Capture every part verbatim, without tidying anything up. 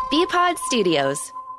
B-Pod Studios.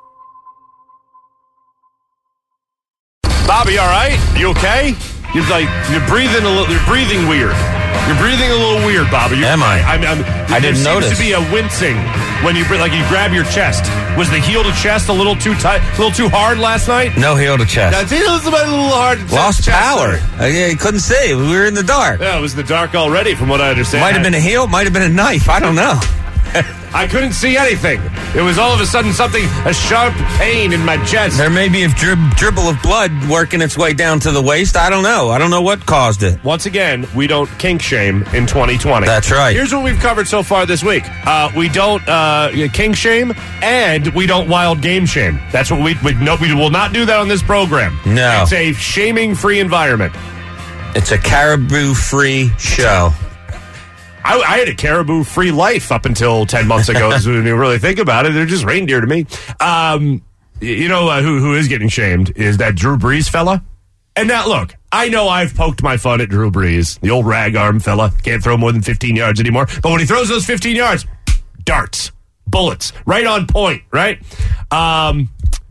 Bobby, all right? You okay? You're like you're breathing a little. You're breathing weird. You're breathing a little weird, Bobby. You're, Am I? I'm, I'm, I didn't there notice. There seems to be a wincing when you like you grab your chest. Was the heel to chest a little too tight, a little too hard last night? No heel to chest. That's it was a little hard. Lost chest. power. Uh, yeah, you couldn't see. We were in the dark. Yeah, it was the dark already, from what I understand. Might have been a heel. Might have been a knife. I don't know. I couldn't see anything. It was all of a sudden something, a sharp pain in my chest. There may be a drib- dribble of blood working its way down to the waist. I don't know. I don't know what caused it. Once again, we don't kink shame in twenty twenty. That's right. Here's what we've covered so far this week. Uh, we don't uh, kink shame, and we don't wild game shame. That's what we we, no, we will not do that on this program. No. It's a shaming-free environment. It's a caribou-free show. I, I had a caribou-free life up until ten months ago. When you really think about it, they're just reindeer to me. Um, you know uh, who who is getting shamed is that Drew Brees fella. And now, look, I know I've poked my fun at Drew Brees, the old rag arm fella. Can't throw more than fifteen yards anymore. But when he throws those fifteen yards, darts, bullets, right on point, right? Um,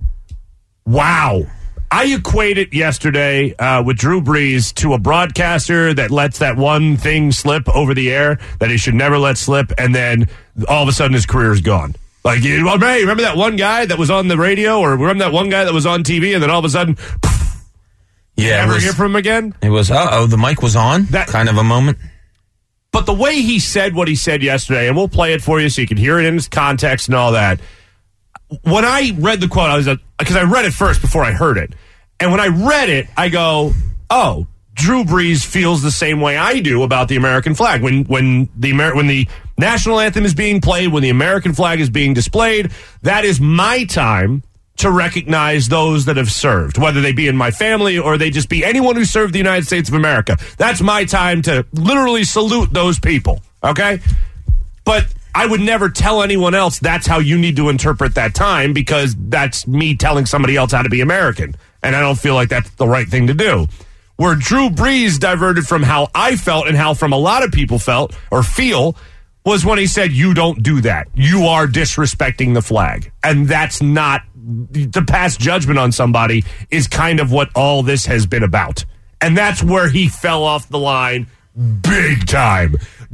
wow. I equated yesterday uh, with Drew Brees to a broadcaster that lets that one thing slip over the air that he should never let slip, and then all of a sudden his career is gone. Like, you well, hey, remember that one guy that was on the radio, or remember that one guy that was on T V, and then all of a sudden, poof, Yeah, you never it was, hear from him again? It was, uh-oh, the mic was on? That kind of a moment. But the way he said what he said yesterday, and we'll play it for you so you can hear it in its context and all that. When I read the quote, I was because I read it first before I heard it. And when I read it, I go, oh, Drew Brees feels the same way I do about the American flag. When when the Amer- when the national anthem is being played, when the American flag is being displayed, that is my time to recognize those that have served, whether they be in my family or they just be anyone who served the United States of America. That's my time to literally salute those people, okay? But I would never tell anyone else that's how you need to interpret that time, because that's me telling somebody else how to be American. And I don't feel like that's the right thing to do. Where Drew Brees diverted from how I felt and how from a lot of people felt or feel was when he said, you don't do that. You are disrespecting the flag. And that's not, to pass judgment on somebody is kind of what all this has been about. And that's where he fell off the line big time.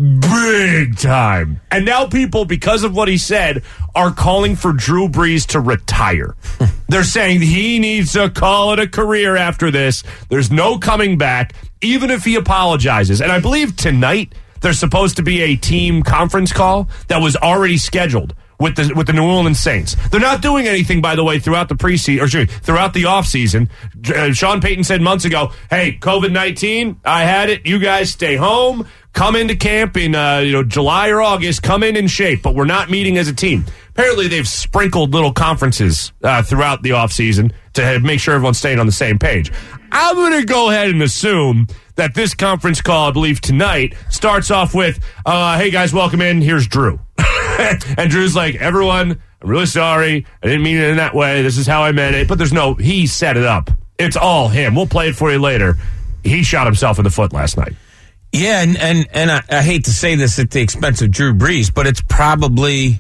Big time. And now people, because of what he said, are calling for Drew Brees to retire. They're saying he needs to call it a career after this. There's no coming back, even if he apologizes. And I believe tonight there's supposed to be a team conference call that was already scheduled with the with the New Orleans Saints. They're not doing anything, by the way, throughout the preseason, or excuse me, throughout the offseason. Uh, Sean Payton said months ago, hey, COVID nineteen, I had it. You guys stay home. Come into camp in uh, you know July or August. Come in in shape, but we're not meeting as a team. Apparently, they've sprinkled little conferences uh, throughout the offseason to have, make sure everyone's staying on the same page. I'm going to go ahead and assume that this conference call, I believe tonight, starts off with, uh, hey, guys, welcome in. Here's Drew. And Drew's like, everyone, I'm really sorry. I didn't mean it in that way. This is how I meant it. But there's no, he set it up. It's all him. We'll play it for you later. He shot himself in the foot last night. Yeah, and and, and I, I hate to say this at the expense of Drew Brees, but it's probably,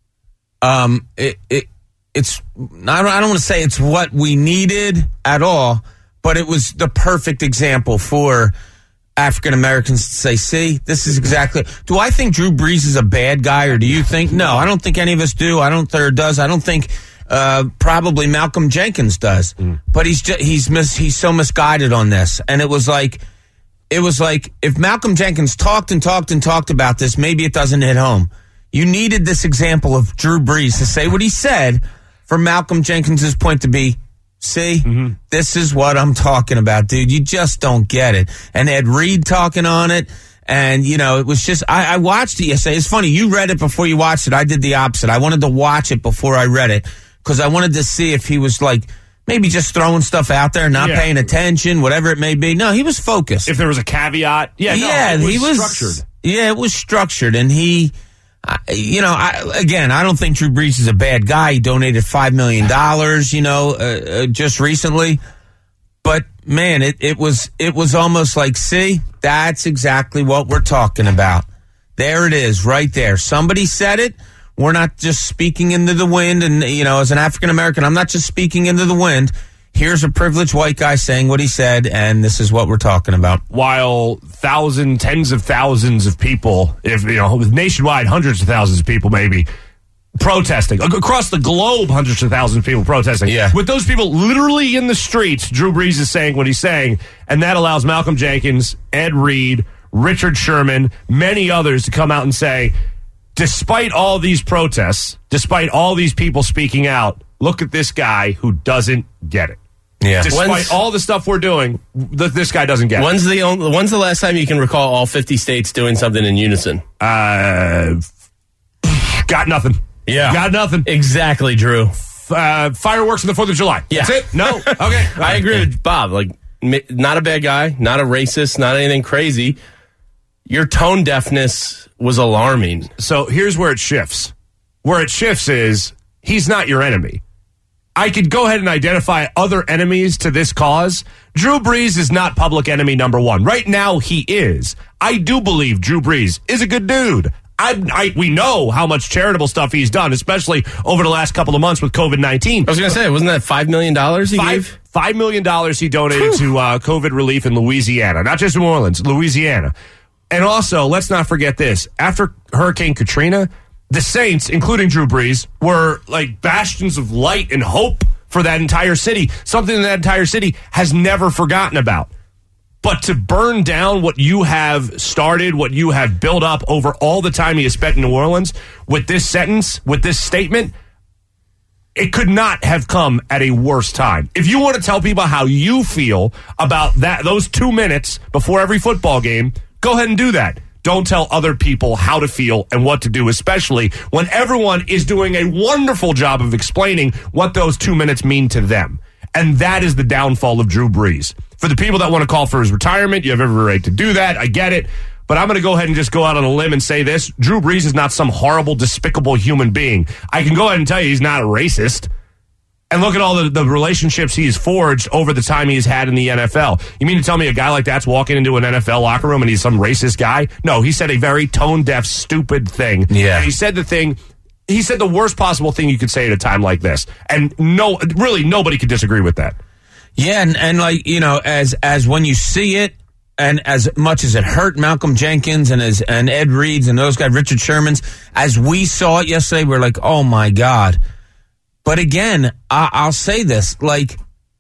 um, it, it it's, I don't, I don't want to say it's what we needed at all, but it was the perfect example for African Americans to say, see, this is exactly. Do I think Drew Brees is a bad guy, or do you think? No, I don't think any of us do. I don't think or does. I don't think uh, probably Malcolm Jenkins does. Mm. But he's just, he's mis, he's so misguided on this, and it was like it was like if Malcolm Jenkins talked and talked and talked about this, maybe it doesn't hit home. You needed this example of Drew Brees to say what he said for Malcolm Jenkins's point to be. See, mm-hmm. This is what I'm talking about, dude. You just don't get it. And Ed Reed talking on it. And, you know, it was just, I, I watched it yesterday. It's funny. You read it before you watched it. I did the opposite. I wanted to watch it before I read it because I wanted to see if he was like maybe just throwing stuff out there, not yeah. paying attention, whatever it may be. No, he was focused. If there was a caveat. Yeah, yeah, no, it was he was structured. Yeah, it was structured. And he, I, you know, I, again, I don't think Drew Brees is a bad guy. He donated five million dollars, you know, uh, uh, just recently. But, man, it, it was it was almost like, see, that's exactly what we're talking about. There it is, right there. Somebody said it. we're not just speaking into the wind. And, you know, as an African American, I'm not just speaking into the wind. Here's a privileged white guy saying what he said, and this is what we're talking about. While thousands, tens of thousands of people, if you know, nationwide, hundreds of thousands of people maybe, protesting. Across the globe, hundreds of thousands of people protesting. Yeah. With those people literally in the streets, Drew Brees is saying what he's saying, and that allows Malcolm Jenkins, Ed Reed, Richard Sherman, many others to come out and say, despite all these protests, despite all these people speaking out, look at this guy who doesn't get it. Yeah. Despite When's, all the stuff we're doing, th- this guy doesn't get when's it. the only, when's the last time you can recall all fifty states doing something in unison? Uh, got nothing. Yeah. Got nothing. Exactly, Drew. Uh, fireworks on the fourth of July. Yeah. That's it? No? Okay. I agree with Bob. Like, m- not a bad guy, not a racist, not anything crazy. Your tone deafness was alarming. So here's where it shifts. Where it shifts is he's not your enemy. I could go ahead and identify other enemies to this cause. Drew Brees is not public enemy number one. Right now, he is. I do believe Drew Brees is a good dude. I, I we know how much charitable stuff he's done, especially over the last couple of months with COVID nineteen. I was going to say, wasn't that five million dollars he Five, gave? Five million dollars he donated Whew. to uh, COVID relief in Louisiana, not just New Orleans, Louisiana. And also, let's not forget this. After Hurricane Katrina, the Saints, including Drew Brees, were like bastions of light and hope for that entire city, something that entire city has never forgotten about. But to burn down what you have started, what you have built up over all the time you spent in New Orleans with this sentence, with this statement, it could not have come at a worse time. If you want to tell people how you feel about that, those two minutes before every football game, go ahead and do that. Don't tell other people how to feel and what to do, especially when everyone is doing a wonderful job of explaining what those two minutes mean to them. And that is the downfall of Drew Brees. For the people that want to call for his retirement, you have every right to do that. I get it. But I'm going to go ahead and just go out on a limb and say this. Drew Brees is not some horrible, despicable human being. I can go ahead and tell you he's not a racist. And look at all the, the relationships he's forged over the time he's had in the N F L. You mean to tell me a guy like that's walking into an N F L locker room and he's some racist guy? No, he said a very tone-deaf, stupid thing. Yeah. And he said the thing, he said the worst possible thing you could say at a time like this. And no, really, nobody could disagree with that. Yeah, and, and like, you know, as as when you see it, and as much as it hurt Malcolm Jenkins and as and Ed Reed's and those guys, Richard Sherman's, as we saw it yesterday, we're like, oh my God. But again, I, I'll say this, like,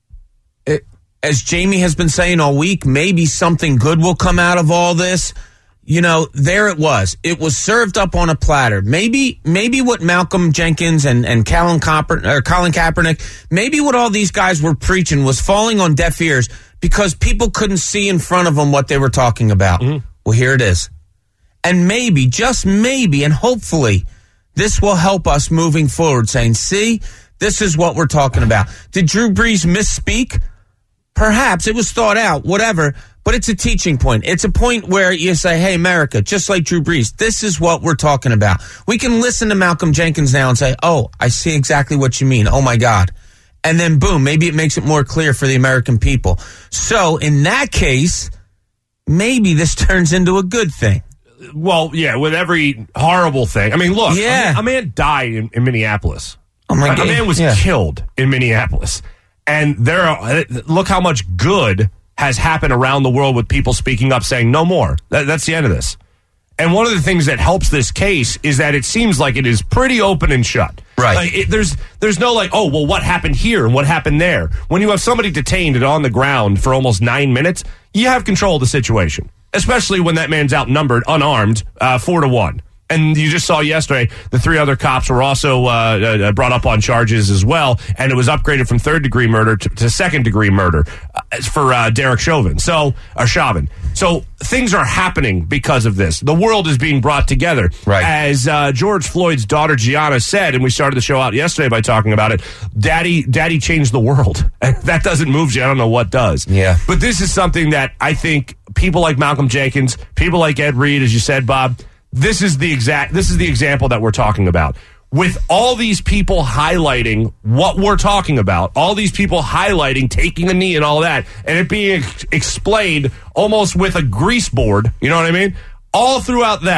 it, as Jamie has been saying all week, maybe something good will come out of all this. You know, there it was. It was served up on a platter. Maybe, maybe what Malcolm Jenkins and, and Colin, Kaeper, or Colin Kaepernick, maybe what all these guys were preaching was falling on deaf ears because people couldn't see in front of them what they were talking about. Mm-hmm. Well, here it is. And maybe, just maybe, and hopefully, this will help us moving forward, saying, see, this is what we're talking about. Did Drew Brees misspeak? Perhaps. It was thought out, whatever. But it's a teaching point. It's a point where you say, hey, America, just like Drew Brees, this is what we're talking about. We can listen to Malcolm Jenkins now and say, oh, I see exactly what you mean. Oh, my God. And then, boom, maybe it makes it more clear for the American people. So, in that case, maybe this turns into a good thing. Well, yeah, with every horrible thing. I mean, look, yeah. a, man, a man died in, in Minneapolis. Oh my a, God. a man was yeah. killed in Minneapolis. And there are, look how much good has happened around the world with people speaking up saying no more. That, that's the end of this. And one of the things that helps this case is that it seems like it is pretty open and shut. Right. Like it, there's there's no like, oh, well, what happened here and what happened there? When you have somebody detained and on the ground for almost nine minutes, you have control of the situation, especially when that man's outnumbered, unarmed, uh, four to one. And you just saw yesterday the three other cops were also uh, uh, brought up on charges as well, and it was upgraded from third-degree murder to, to second-degree murder uh, for uh, Derek Chauvin. So, or Chauvin. So things are happening because of this. The world is being brought together. Right. As uh, George Floyd's daughter Gianna said, and we started the show out yesterday by talking about it, Daddy, Daddy changed the world. And that doesn't move you. I don't know what does. Yeah. But this is something that I think people like Malcolm Jenkins, people like Ed Reed, as you said, Bob, This is the exact. This is the example that we're talking about. With all these people highlighting what we're talking about, all these people highlighting taking a knee and all that, and it being ex- explained almost with a grease board, you know what I mean? All throughout that,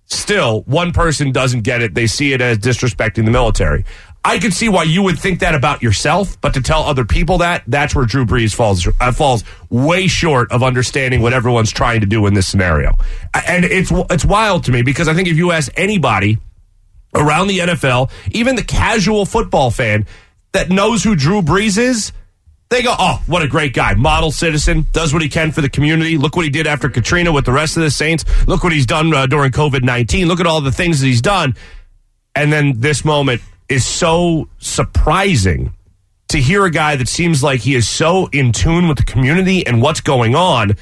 still, one person doesn't get it. They see it as disrespecting the military. I could see why you would think that about yourself, but to tell other people that, that's where Drew Brees falls uh, falls way short of understanding what everyone's trying to do in this scenario. And it's it's wild to me because I think if you ask anybody around the N F L, even the casual football fan that knows who Drew Brees is, they go, oh, what a great guy. Model citizen, does what he can for the community. Look what he did after Katrina with the rest of the Saints. Look what he's done uh, during COVID nineteen. Look at all the things that he's done. And then this moment is so surprising to hear a guy that seems like he is so in tune with the community and what's going on.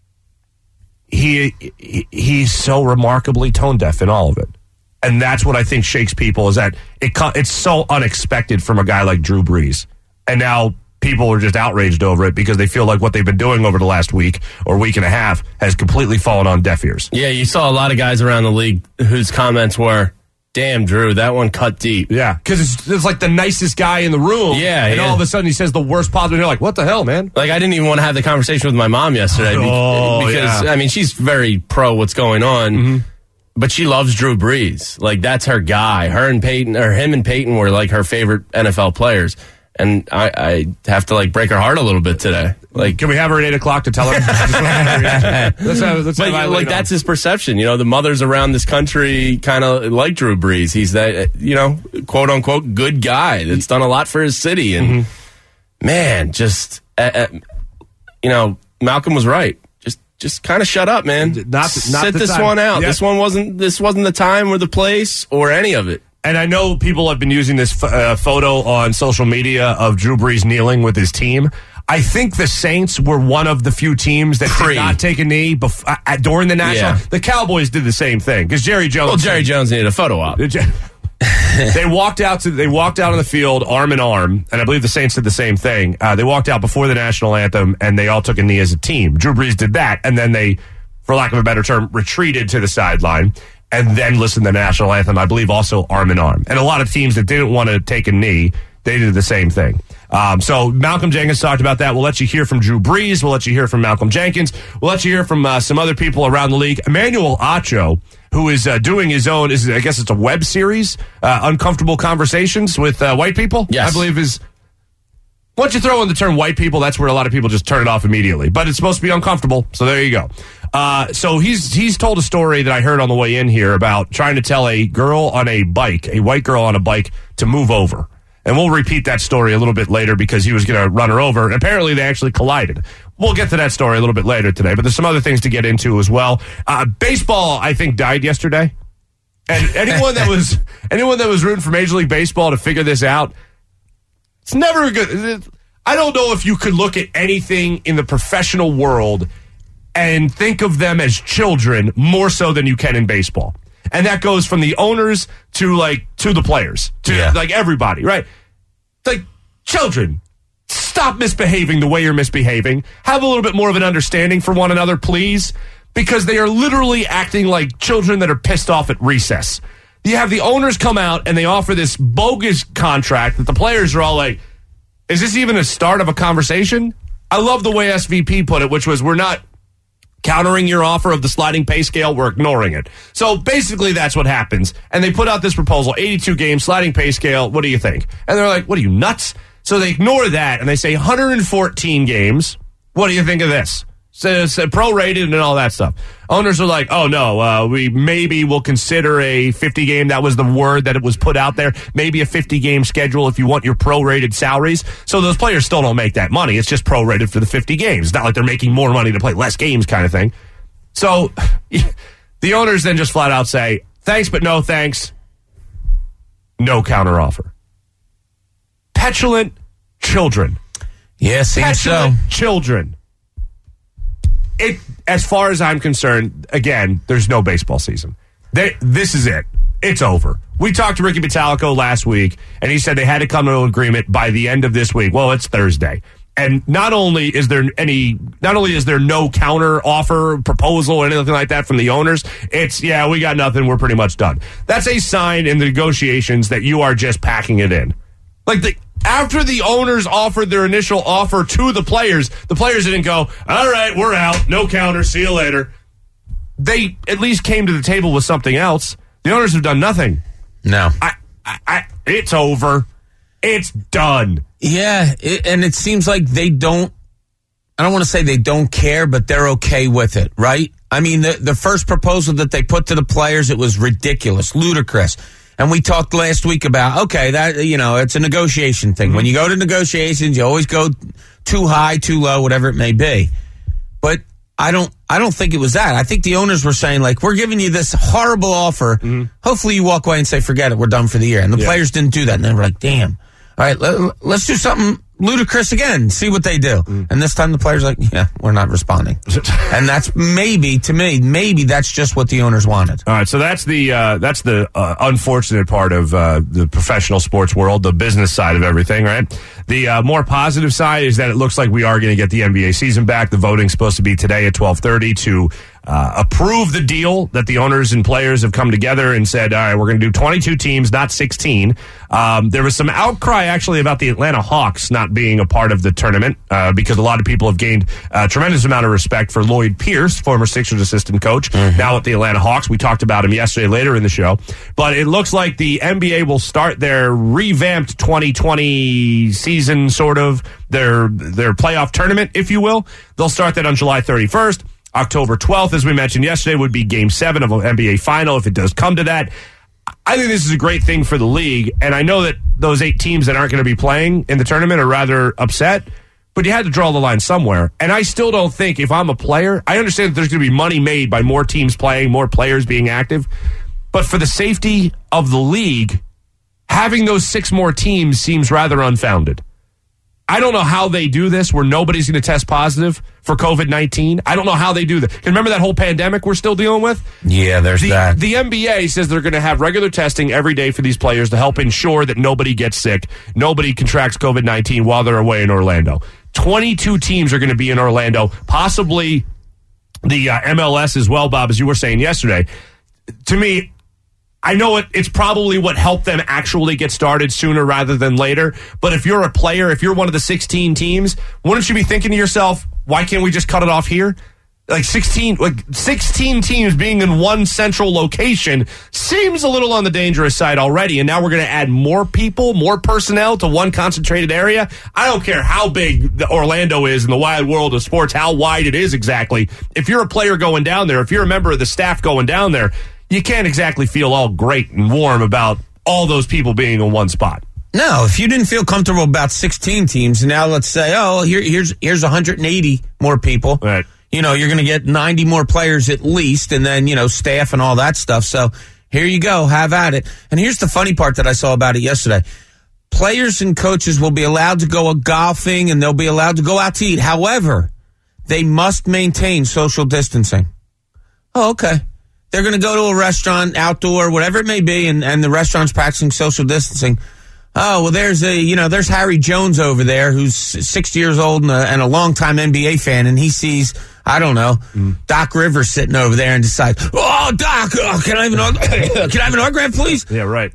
He, he he's so remarkably tone deaf in all of it. And that's what I think shakes people is that it it's so unexpected from a guy like Drew Brees. And now people are just outraged over it because they feel like what they've been doing over the last week or week and a half has completely fallen on deaf ears. Yeah, you saw a lot of guys around the league whose comments were, damn, Drew, that one cut deep. Yeah, because it's, it's like the nicest guy in the room. Yeah, and yeah. all of a sudden he says the worst possible. And you're like, what the hell, man? Like, I didn't even want to have the conversation with my mom yesterday. Oh, because, yeah. I mean, she's very pro what's going on, mm-hmm. but she loves Drew Brees. Like, that's her guy. Her and Peyton, or him and Peyton were, like, her favorite N F L players. And I, I have to, like, break her heart a little bit today. Like, can we have her at eight o'clock to tell her? let's have, let's but have like that's his perception. You know, the mothers around this country kind of like Drew Brees. He's that, you know, quote unquote good guy that's done a lot for his city. And mm-hmm. man, just uh, uh, you know, Malcolm was right. Just just kind of shut up, man. Not, not sit this time. one out. Yep. This one wasn't. This wasn't the time or the place or any of it. And I know people have been using this uh, photo on social media of Drew Brees kneeling with his team. I think the Saints were one of the few teams that Pre. did not take a knee bef- uh, during the national. Yeah. The Cowboys did the same thing because Jerry Jones. Well, Jerry Jones needed a photo op. They walked out to they walked out on the field arm in arm, and I believe the Saints did the same thing. Uh, they walked out before the national anthem, and they all took a knee as a team. Drew Brees did that, and then they, for lack of a better term, retreated to the sideline. And then listen to the national anthem, I believe also arm in arm. And a lot of teams that didn't want to take a knee, they did the same thing. Um, so Malcolm Jenkins talked about that. We'll let you hear from Drew Brees. We'll let you hear from Malcolm Jenkins. We'll let you hear from uh, some other people around the league. Emmanuel Acho, who is uh, doing his own, is I guess it's a web series, uh, Uncomfortable Conversations with uh, White People. Yes. I believe is... Once you throw in the term white people, that's where a lot of people just turn it off immediately. But it's supposed to be uncomfortable, so there you go. Uh, so he's he's told a story that I heard on the way in here about trying to tell a girl on a bike, a white girl on a bike, to move over. And we'll repeat that story a little bit later because he was going to run her over. And apparently they actually collided. We'll get to that story a little bit later today, but there's some other things to get into as well. Uh, baseball, I think, died yesterday. And anyone that was anyone that was rooting for Major League Baseball to figure this out, it's never a good... I don't know if you could look at anything in the professional world and think of them as children more so than you can in baseball. And that goes from the owners to, like, to the players. To, yeah. like, everybody, right? Like, children, stop misbehaving the way you're misbehaving. Have a little bit more of an understanding for one another, please. Because they are literally acting like children that are pissed off at recess. You have the owners come out and they offer this bogus contract that the players are all like, is this even a start of a conversation? I love the way S V P put it, which was, we're not countering your offer of the sliding pay scale, we're ignoring it. So basically that's what happens. And they put out this proposal, eighty-two game sliding pay scale, what do you think? And they're like, what are you, nuts? So they ignore that and they say one hundred fourteen games. What do you think of this? So, so prorated and all that stuff. Owners are like, oh no, uh, we maybe will consider a fifty game. That was the word that it was put out there. Maybe a fifty game schedule if you want your prorated salaries. So those players still don't make that money. It's just prorated for the fifty games. It's not like they're making more money to play less games kind of thing. So the owners then just flat out say, thanks, but no thanks. No counteroffer. Petulant children. Yeah, seems so. Petulant children. It, as far as I'm concerned, again, there's no baseball season. They, this is it. It's over. We talked to Ricky Metallico last week, and he said they had to come to an agreement by the end of this week. Well, it's Thursday. And not only is there any, not only is there no counter offer, proposal, or anything like that from the owners, it's, yeah, we got nothing, we're pretty much done. That's a sign in the negotiations that you are just packing it in. Like, the, after the owners offered their initial offer to the players, the players didn't go, all right, we're out, no counter, see you later. they at least came to the table with something else. The owners have done nothing. No. I, I, I, it's over. It's done. Yeah, it, and it seems like they don't, I don't want to say they don't care, but they're okay with it, right? I mean, the, the first proposal that they put to the players, it was ridiculous, ludicrous. And we talked last week about, okay, that, you know, it's a negotiation thing. Mm-hmm. When you go to negotiations, you always go too high, too low, whatever it may be. But I don't I don't think it was that. I think the owners were saying, like, we're giving you this horrible offer. Mm-hmm. Hopefully you walk away and say, forget it, we're done for the year. And the yeah. players didn't do that. And they were like, damn. All right, let, let's do something ludicrous again, see what they do. Mm. And this time the players are like, yeah, we're not responding. And that's maybe, to me, maybe that's just what the owners wanted. All right, so that's the uh, that's the uh, unfortunate part of uh, the professional sports world, the business side of everything, right? The uh, more positive side is that it looks like we are going to get the N B A season back. The voting's supposed to be today at twelve thirty to uh, approve the deal that the owners and players have come together and said, all right, we're going to do twenty-two teams, not sixteen. Um, there was some outcry, actually, about the Atlanta Hawks not being a part of the tournament uh, because a lot of people have gained a tremendous amount of respect for Lloyd Pierce, former Sixers assistant coach, mm-hmm. now at the Atlanta Hawks. We talked about him yesterday later in the show. But it looks like the N B A will start their revamped twenty twenty season, sort of, their their playoff tournament, if you will. They'll start that on July thirty-first. October twelfth, as we mentioned yesterday, would be game seven of an N B A final if it does come to that. I think this is a great thing for the league, and I know that those eight teams that aren't going to be playing in the tournament are rather upset, but you had to draw the line somewhere. And I still don't think, if I'm a player, I understand that there's going to be money made by more teams playing, more players being active, but for the safety of the league, having those six more teams seems rather unfounded. I don't know how they do this where nobody's going to test positive for covid nineteen. I don't know how they do that. And remember that whole pandemic we're still dealing with? Yeah, there's the, that. The N B A says they're going to have regular testing every day for these players to help ensure that nobody gets sick, nobody contracts covid nineteen while they're away in Orlando. twenty-two teams are going to be in Orlando, possibly the uh, M L S as well, Bob, as you were saying yesterday. To me, I know it, it's probably what helped them actually get started sooner rather than later. But if you're a player, if you're one of the sixteen teams, wouldn't you be thinking to yourself, why can't we just cut it off here? Like sixteen, like sixteen teams being in one central location seems a little on the dangerous side already. And now we're going to add more people, more personnel to one concentrated area. I don't care how big the Orlando is in the wide world of sports, how wide it is exactly. If you're a player going down there, if you're a member of the staff going down there, you can't exactly feel all great and warm about all those people being in one spot. No, if you didn't feel comfortable about sixteen teams, and now let's say, oh, here, here's here's one hundred eighty more people. Right. You know, you're going to get ninety more players at least, and then, you know, staff and all that stuff. So here you go, have at it. And here's the funny part that I saw about it yesterday. Players and coaches will be allowed to go golfing, and they'll be allowed to go out to eat. However, they must maintain social distancing. Oh, okay. They're going to go to a restaurant, outdoor, whatever it may be, and, and the restaurant's practicing social distancing. Oh, well, there's a, you know, there's Harry Jones over there who's sixty years old and a, and a longtime N B A fan, and he sees, I don't know, mm. Doc Rivers sitting over there and decides, oh, Doc, oh, can I have an can I have an autograph, please? Yeah, right.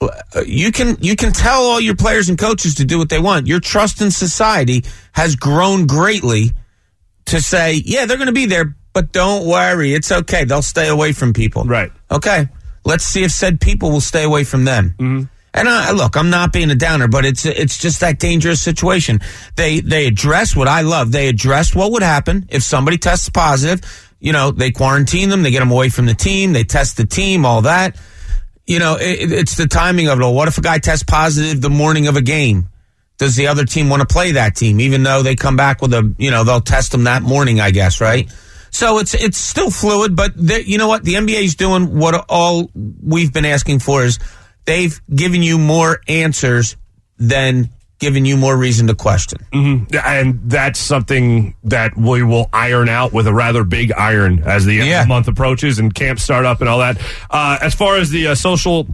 You can you can tell all your players and coaches to do what they want. Your trust in society has grown greatly to say, yeah, they're going to be there, but don't worry, it's okay. They'll stay away from people. Right. Okay. Let's see if said people will stay away from them. Mm-hmm. And I, look, I'm not being a downer, but it's it's just that dangerous situation. They they address what I love. They address what would happen if somebody tests positive. You know, they quarantine them, they get them away from the team, they test the team, all that. You know, it, it's the timing of it all. What if a guy tests positive the morning of a game? Does the other team want to play that team, even though they come back with a, you know, they'll test them that morning, I guess, right? So it's it's still fluid, but you know what? The N B A is doing what all we've been asking for is they've given you more answers than giving you more reason to question. Mm-hmm. And that's something that we will iron out with a rather big iron as the end yeah. of the month approaches and camps start up and all that. Uh, as far as the uh, social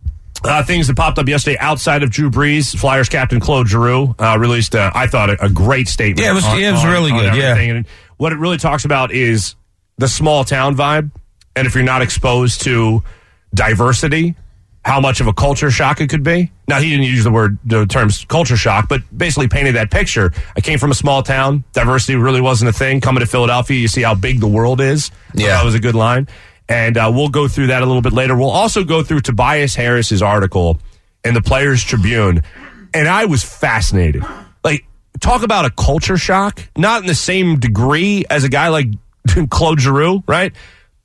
uh, things that popped up yesterday outside of Drew Brees, Flyers captain Claude Giroux uh, released, uh, I thought, a, a great statement. Yeah, it was, on, yeah, it was on, really on good, yeah. And what it really talks about is the small town vibe. And if you're not exposed to diversity, how much of a culture shock it could be. Now, he didn't use the word, the terms culture shock, but basically painted that picture. I came from a small town. Diversity really wasn't a thing. Coming to Philadelphia, you see how big the world is. Yeah. That was a good line. And uh, we'll go through that a little bit later. We'll also go through Tobias Harris's article in the Players Tribune. And I was fascinated. Like, talk about a culture shock. Not in the same degree as a guy like Claude Giroux, right?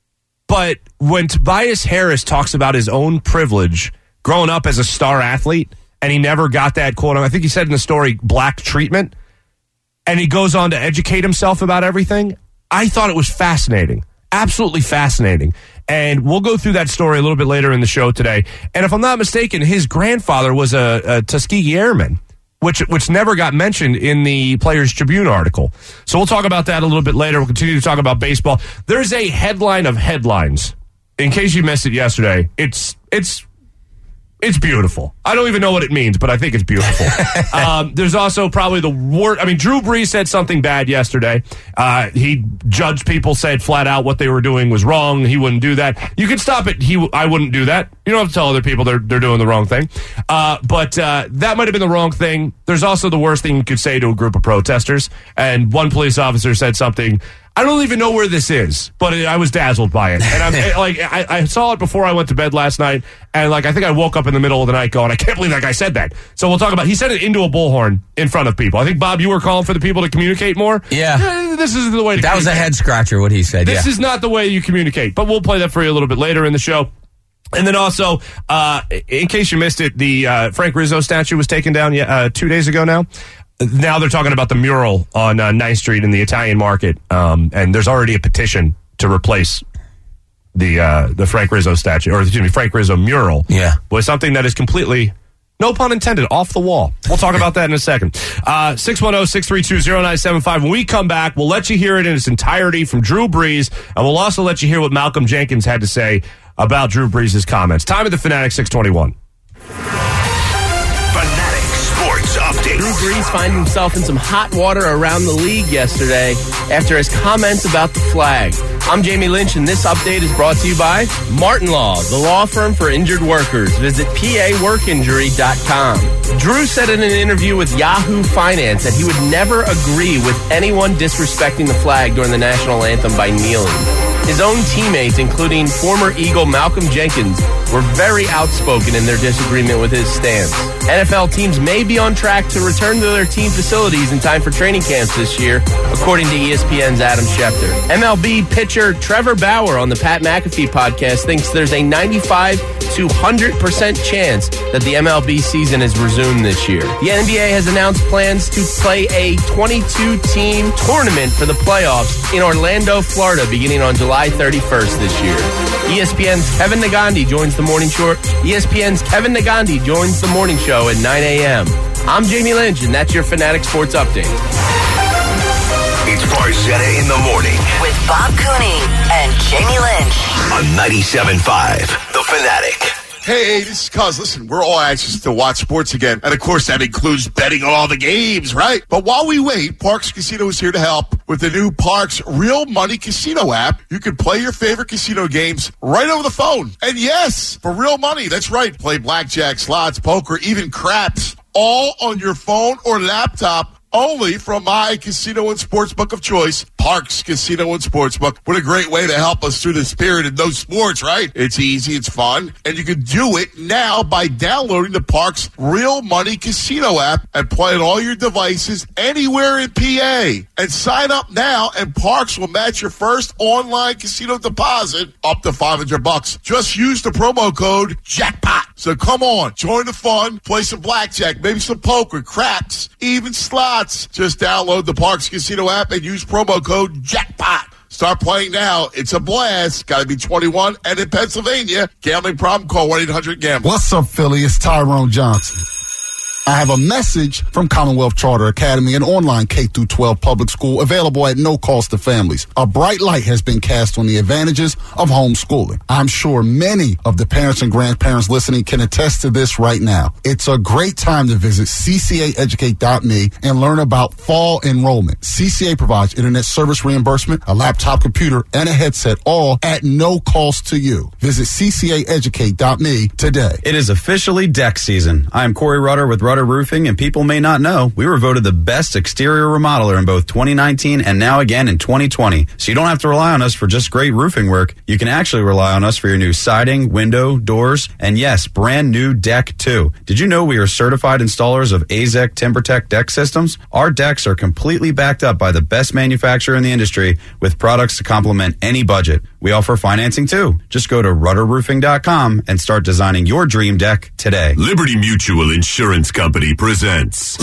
But when Tobias Harris talks about his own privilege growing up as a star athlete, and he never got that, quote, I think he said in the story, black treatment, and he goes on to educate himself about everything, I thought it was fascinating. Absolutely fascinating. And we'll go through that story a little bit later in the show today. And if I'm not mistaken, his grandfather was a, a Tuskegee Airman, which which never got mentioned in the Players Tribune article. So we'll talk about that a little bit later. We'll continue to talk about baseball. There's a headline of headlines. In case you missed it yesterday, it's it's it's beautiful. I don't even know what it means, but I think it's beautiful. um, there's also probably the worst. I mean, Drew Brees said something bad yesterday. Uh, he judged people, said flat out what they were doing was wrong. He wouldn't do that. You can stop it. He, I wouldn't do that. You don't have to tell other people they're they're doing the wrong thing. Uh, but uh, that might have been the wrong thing. There's also the worst thing you could say to a group of protesters. And one police officer said something. I don't even know where this is, but it, I was dazzled by it. And I'm it, like, I, I saw it before I went to bed last night, and like, I think I woke up in the middle of the night going, I can't believe that guy said that. So we'll talk about. He said it into a bullhorn in front of people. I think Bob, you were calling for the people to communicate more. Yeah, eh, this is the way. to That was a head scratcher. What he said. This yeah. is not the way you communicate. But we'll play that for you a little bit later in the show. And then also, uh, in case you missed it, the uh, Frank Rizzo statue was taken down uh, two days ago now. Now they're talking about the mural on uh, ninth Street in the Italian Market, um, and there's already a petition to replace the uh, the Frank Rizzo statue, or excuse me, Frank Rizzo mural, yeah. with something that is completely, no pun intended, off the wall. We'll talk about that in a second. Uh, six one zero, six three two, zero nine seven five. When we come back, we'll let you hear it in its entirety from Drew Brees, and we'll also let you hear what Malcolm Jenkins had to say about Drew Brees' comments. Time of the Fanatic, six twenty-one. Update. Drew Brees finds himself in some hot water around the league yesterday after his comments about the flag. I'm Jamie Lynch, and this update is brought to you by Martin Law, the law firm for injured workers. Visit P A work injury dot com. Drew said in an interview with Yahoo Finance that he would never agree with anyone disrespecting the flag during the national anthem by kneeling. His own teammates, including former Eagle Malcolm Jenkins, were very outspoken in their disagreement with his stance. N F L teams may be on track to return to their team facilities in time for training camps this year, according to E S P N's Adam Schefter. M L B pitcher Trevor Bauer on the Pat McAfee podcast thinks there's a ninety-five to one hundred percent chance that the M L B season is resumed this year. The N B A has announced plans to play a twenty-two team tournament for the playoffs in Orlando, Florida, beginning on July thirty-first this year. E S P N's Kevin Nagandi joins the morning show. E S P N's Kevin Nagandi joins the morning show at nine a.m. I'm Jamie Lynch, and that's your Fanatic Sports Update. It's Barcetta in the morning with Bob Cooney and Jamie Lynch on ninety-seven point five, The Fanatic. Hey, this is Cuz. Listen, we're all anxious to watch sports again. And, of course, that includes betting on all the games, right? But while we wait, Parx Casino is here to help. With the new Parx Real Money Casino app, you can play your favorite casino games right over the phone. And, yes, for real money. That's right. Play blackjack, slots, poker, even craps, all on your phone or laptop. Only from my casino and sportsbook of choice, Parx Casino and Sportsbook. What a great way to help us through the spirit of no sports, right? It's easy, it's fun, and you can do it now by downloading the Parx Real Money Casino app and play on all your devices anywhere in P A. And sign up now, and Parx will match your first online casino deposit up to five hundred bucks. Just use the promo code JACKPOT. So come on, join the fun, play some blackjack, maybe some poker, craps, even slots. Just download the Parx Casino app and use promo code JACKPOT. Start playing now. It's a blast. Got to be twenty-one and in Pennsylvania. Gambling problem? Call one eight hundred gambler. What's up, Philly? It's Tyrone Johnson. I have a message from Commonwealth Charter Academy, an online K through twelve public school available at no cost to families. A bright light has been cast on the advantages of homeschooling. I'm sure many of the parents and grandparents listening can attest to this right now. It's a great time to visit c c a educate dot m e and learn about fall enrollment. C C A provides internet service reimbursement, a laptop computer, and a headset, all at no cost to you. Visit c c a educate dot m e today. It is officially deck season. I am Corey Rutter with Rutter Roofing, and people may not know, we were voted the best exterior remodeler in both twenty nineteen and now again in twenty twenty. So you don't have to rely on us for just great roofing work. You can actually rely on us for your new siding, window, doors, and yes, brand new deck too. Did you know we are certified installers of A Z E C TimberTech deck systems? Our decks are completely backed up by the best manufacturer in the industry with products to complement any budget. We offer financing too. Just go to rutter roofing dot com and start designing your dream deck today. Liberty Mutual Insurance Company presents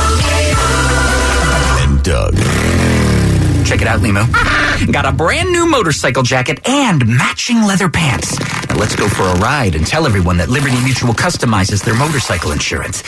and Doug. Check it out, Limo. Got a brand new motorcycle jacket and matching leather pants. Now let's go for a ride and tell everyone that Liberty Mutual customizes their motorcycle insurance.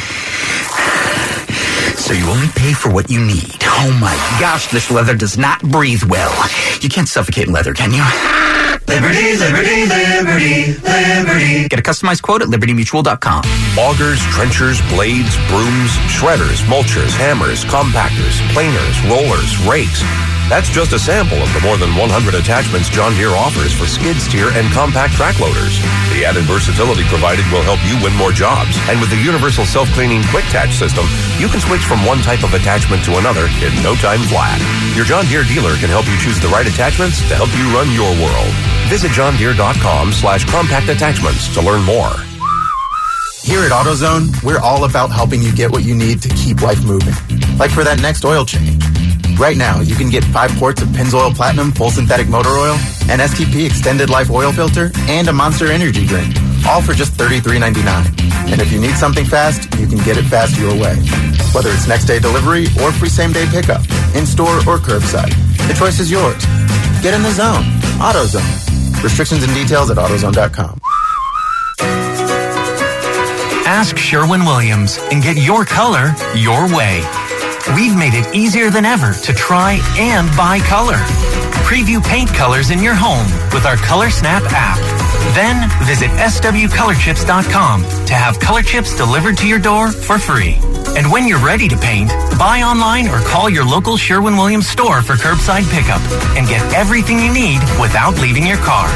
So you only pay for what you need. Oh my gosh, this leather does not breathe well. You can't suffocate in leather, can you? Liberty, liberty, liberty, liberty. Get a customized quote at liberty mutual dot com. Augers, trenchers, blades, brooms, shredders, mulchers, hammers, compactors, planers, rollers, rakes. That's just a sample of the more than one hundred attachments John Deere offers for skid steer and compact track loaders. The added versatility provided will help you win more jobs. And with the universal self-cleaning quick attach system, you can switch from one type of attachment to another in no time flat. Your John Deere dealer can help you choose the right attachments to help you run your world. Visit john deere dot com slash compact attachments to learn more. Here at AutoZone, we're all about helping you get what you need to keep life moving. Like for that next oil change. Right now, you can get five quarts of Pennzoil Platinum Full Synthetic Motor Oil, an S T P Extended Life Oil Filter, and a Monster Energy Drink, all for just thirty-three ninety-nine. And if you need something fast, you can get it fast your way. Whether it's next day delivery or free same day pickup, in-store or curbside, the choice is yours. Get in the zone. AutoZone. Restrictions and details at AutoZone dot com. Ask Sherwin-Williams and get your color your way. We've made it easier than ever to try and buy color. Preview paint colors in your home with our Color Snap app. Then visit s w color chips dot com to have color chips delivered to your door for free. And when you're ready to paint, buy online or call your local Sherwin-Williams store for curbside pickup and get everything you need without leaving your car.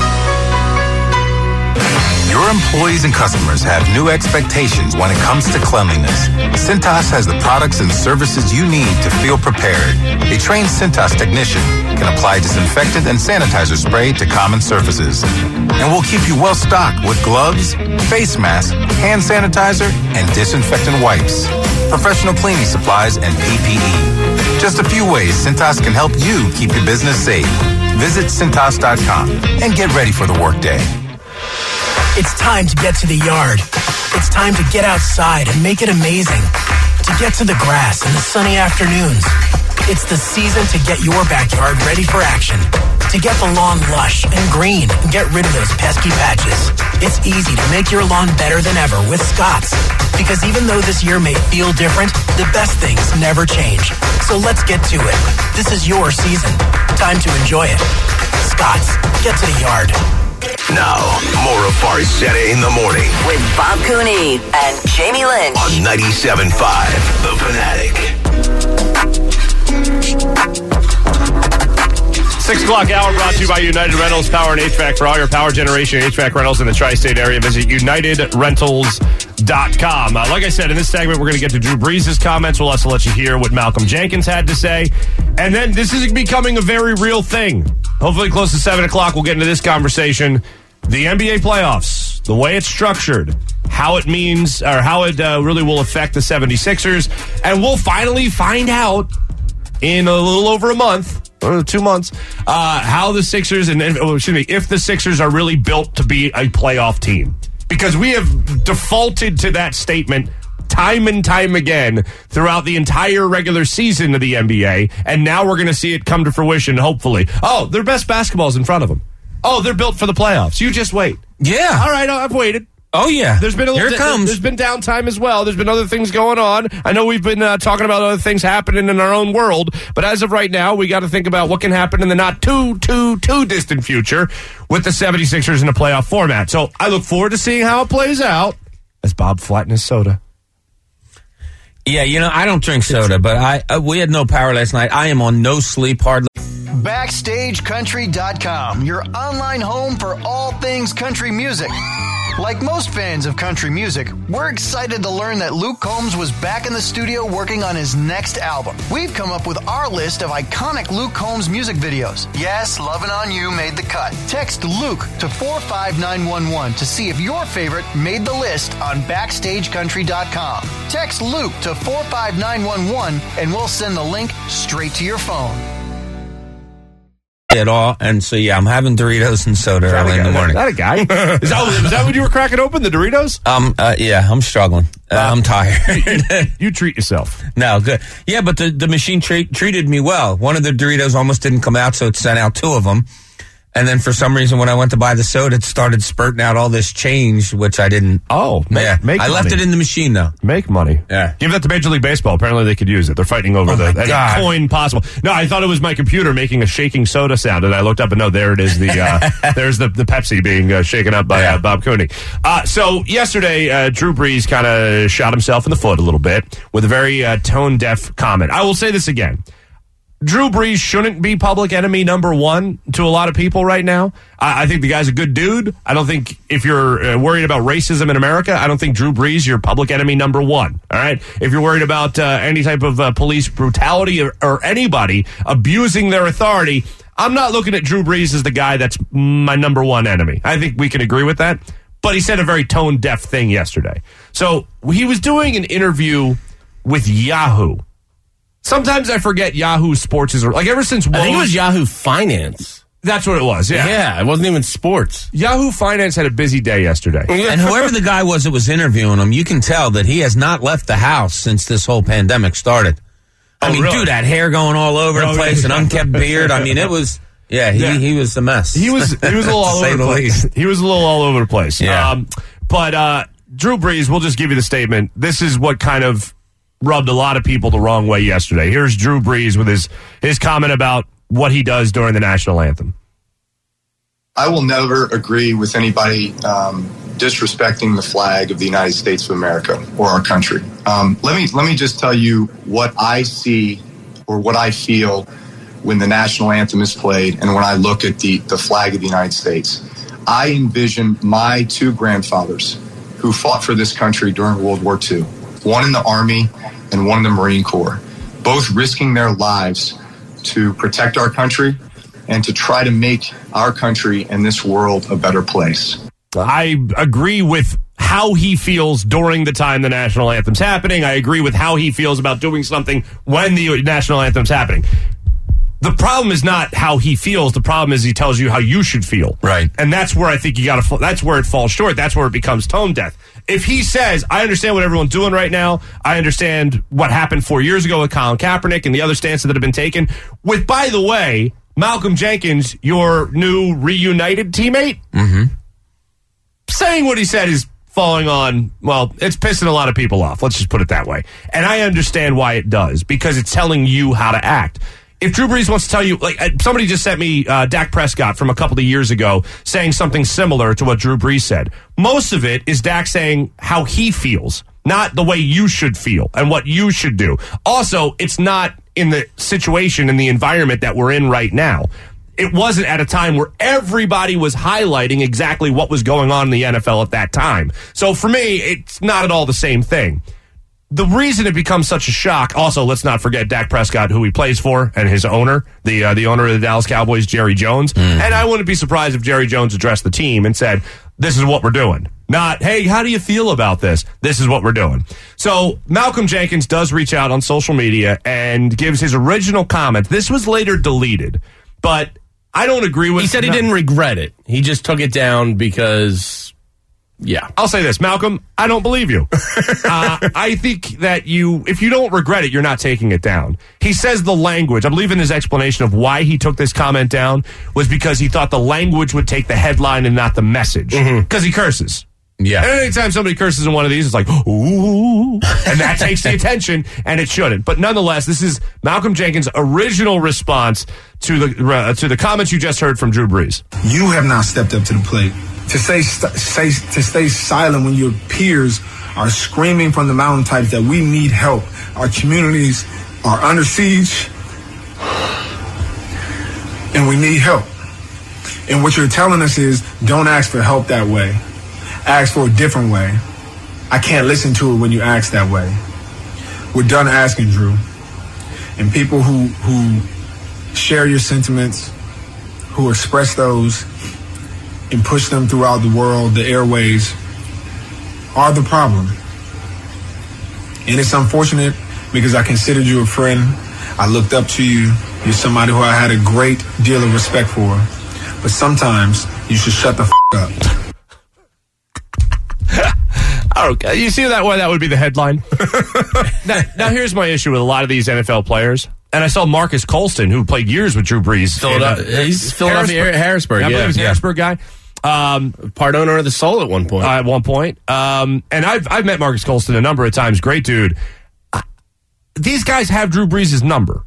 Your employees and customers have new expectations when it comes to cleanliness. Cintas has the products and services you need to feel prepared. A trained Cintas technician can apply disinfectant and sanitizer spray to common surfaces. And we'll keep you well stocked with gloves, face masks, hand sanitizer, and disinfectant wipes, professional cleaning supplies, and P P E. Just a few ways Cintas can help you keep your business safe. Visit Cintas dot com and get ready for the workday. It's time to get to the yard. It's time to get outside and make it amazing. To get to the grass in the sunny afternoons. It's the season to get your backyard ready for action. To get the lawn lush and green and get rid of those pesky patches. It's easy to make your lawn better than ever with Scotts. Because even though this year may feel different, the best things never change. So let's get to it. This is your season. Time to enjoy it. Scotts, get to the yard. Now, more of Farzetta in the morning with Bob Cooney and Jamie Lynch on ninety-seven point five, The Fanatic. Six o'clock hour brought to you by United Rentals Power and H V A C. For all your power generation and H V A C rentals in the tri-state area, visit united rentals dot com. Uh, like I said, in this segment, we're going to get to Drew Brees' comments. We'll also let you hear what Malcolm Jenkins had to say. And then this is becoming a very real thing. Hopefully close to seven o'clock, we'll get into this conversation. The N B A playoffs, the way it's structured, how it means, or how it uh, really will affect the seventy-sixers. And we'll finally find out in a little over a month, or two months, uh, how the Sixers, and oh, excuse me, if the Sixers are really built to be a playoff team. Because we have defaulted to that statement time and time again throughout the entire regular season of the N B A, and now we're going to see it come to fruition, hopefully. Oh, their best basketball is in front of them. Oh, they're built for the playoffs. You just wait. Yeah. All right, I've waited. Oh, yeah. There's been a little Here it di- comes. There's been downtime as well. There's been other things going on. I know we've been uh, talking about other things happening in our own world, but as of right now, we got to think about what can happen in the not too, too, too distant future with the seventy-sixers in a playoff format. So I look forward to seeing how it plays out as Bob flattens his soda. Yeah, you know, I don't drink soda, but I uh, we had no power last night. I am on no sleep hardly. Backstage Country dot com, your online home for all things country music. Like most fans of country music, we're excited to learn that Luke Combs was back in the studio working on his next album. We've come up with our list of iconic Luke Combs music videos. Yes, Lovin' On You made the cut. Text Luke to four five nine one one to see if your favorite made the list on Backstage Country dot com. Text Luke to four five nine one one and we'll send the link straight to your phone. At all, and so yeah, I'm having Doritos and soda Is that early a in the guy? morning. Is that a guy? Is that, is that what you were cracking open, the Doritos? Um, uh, yeah, I'm struggling. Uh, I'm tired. You treat yourself. No, good. Yeah, but the, the machine treat, treated me well. One of the Doritos almost didn't come out, so it sent out two of them. And then for some reason, when I went to buy the soda, it started spurting out all this change, which I didn't. Oh, make, yeah. make I money. left it in the machine, though. Make money. Yeah. Give that to Major League Baseball. Apparently they could use it. They're fighting over Oh the my any God. coin possible. No, I thought it was my computer making a shaking soda sound, and I looked up and no, there it is. The uh, there's the, the Pepsi being uh, shaken up by uh, Bob Cooney. Uh, so yesterday, uh, Drew Brees kind of shot himself in the foot a little bit with a very uh, tone-deaf comment. I will say this again. Drew Brees shouldn't be public enemy number one to a lot of people right now. I, I think the guy's a good dude. I don't think if you're uh, worried about racism in America, I don't think Drew Brees, you're public enemy number one. All right. If you're worried about uh, any type of uh, police brutality or, or anybody abusing their authority, I'm not looking at Drew Brees as the guy that's my number one enemy. I think we can agree with that. But he said a very tone deaf thing yesterday. So he was doing an interview with Yahoo. Sometimes I forget Yahoo Sports is like ever since Woj, I think it was Yahoo Finance. That's what it was. Yeah, Yeah, it wasn't even sports. Yahoo Finance had a busy day yesterday. And whoever the guy was that was interviewing him, you can tell that he has not left the house since this whole pandemic started. I Oh, mean, really? dude, that hair going all over Oh, the place, yeah. an unkept beard. I mean, it was, yeah, he, Yeah. he was a mess. He was he was a little To all say over the the place. least. He was a little all over the place. Yeah. Um, but uh, Drew Brees, we'll just give you the statement. This is what kind of rubbed a lot of people the wrong way yesterday. Here's Drew Brees with his his comment about what he does during the national anthem. I will never agree with anybody um, disrespecting the flag of the United States of America or our country. Um, let me let me just tell you what I see or what I feel when the national anthem is played and when I look at the, the flag of the United States. I envision my two grandfathers who fought for this country during World War Two, one in the Army and one in the Marine Corps, both risking their lives to protect our country and to try to make our country and this world a better place. I agree with how he feels during the time the national anthem's happening. I agree with how he feels about doing something when the national anthem's happening. The problem is not how he feels. The problem is he tells you how you should feel. Right. And that's where I think you got to, that's where it falls short. That's where it becomes tone deaf. If he says, I understand what everyone's doing right now. I understand what happened four years ago with Colin Kaepernick and the other stances that have been taken with, by the way, Malcolm Jenkins, your new reunited teammate, Mm-hmm. saying what he said is falling on, well, it's pissing a lot of people off. Let's just put it that way. And I understand why it does, because it's telling you how to act. If Drew Brees wants to tell you, like somebody just sent me uh, Dak Prescott from a couple of years ago saying something similar to what Drew Brees said. Most of it is Dak saying how he feels, not the way you should feel and what you should do. Also, it's not in the situation and the environment that we're in right now. It wasn't at a time where everybody was highlighting exactly what was going on in the N F L at that time. So for me, it's not at all the same thing. The reason it becomes such a shock, also, let's not forget Dak Prescott, who he plays for, and his owner, the uh, the owner of the Dallas Cowboys, Jerry Jones. Mm. And I wouldn't be surprised if Jerry Jones addressed the team and said, this is what we're doing. Not, hey, how do you feel about this? This is what we're doing. So Malcolm Jenkins does reach out on social media and gives his original comment. This was later deleted, but I don't agree with... He said he no, didn't regret it. He just took it down because... Yeah. I'll say this, Malcolm, I don't believe you. uh, I think that you, if you don't regret it, you're not taking it down. He says the language, I believe in his explanation of why he took this comment down was because he thought the language would take the headline and not the message. Because mm-hmm. he curses. Yeah. And anytime somebody curses in one of these, it's like, ooh. And that takes the attention, and it shouldn't. But nonetheless, this is Malcolm Jenkins' original response to the uh, to the comments you just heard from Drew Brees. You have not stepped up to the plate. To say, st- say to stay silent when your peers are screaming from the mountaintops that we need help. Our communities are under siege, and we need help. And what you're telling us is, don't ask for help that way. Ask for a different way. I can't listen to it when you ask that way. We're done asking, Drew. And people who who share your sentiments, who express those and push them throughout the world, the airways, are the problem. And it's unfortunate because I considered you a friend. I looked up to you. You're somebody who I had a great deal of respect for. But sometimes you should shut the f*** up. Okay, you see that why that would be the headline? now, now, here's my issue with a lot of these N F L players. And I saw Marcus Colston, who played years with Drew Brees. Philadelphia, in, uh, he's Philadelphia Harrisburg. Harrisburg I believe yeah. he's a yeah. Harrisburg guy. Um, Part owner of the Soul at one point. Uh, at one point. Um, and I've, I've met Marcus Colston a number of times. Great dude. Uh, these guys have Drew Brees' number.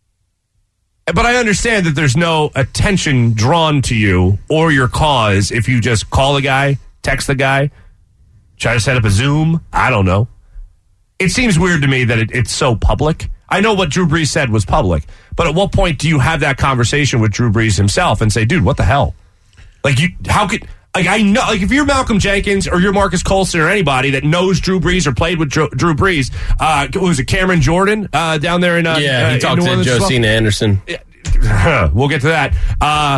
But I understand that there's no attention drawn to you or your cause if you just call the guy, text the guy, try to set up a Zoom. I don't know. It seems weird to me that it, it's so public. I know what Drew Brees said was public, but at what point do you have that conversation with Drew Brees himself and say, dude, what the hell? Like, you, how could, like, I know, like, if you're Malcolm Jenkins or you're Marcus Colston or anybody that knows Drew Brees or played with Drew, Drew Brees, uh, what was it, Cameron Jordan, uh, down there in, uh, yeah, he uh, talked to Josina well? Anderson. We'll get to that. Uh,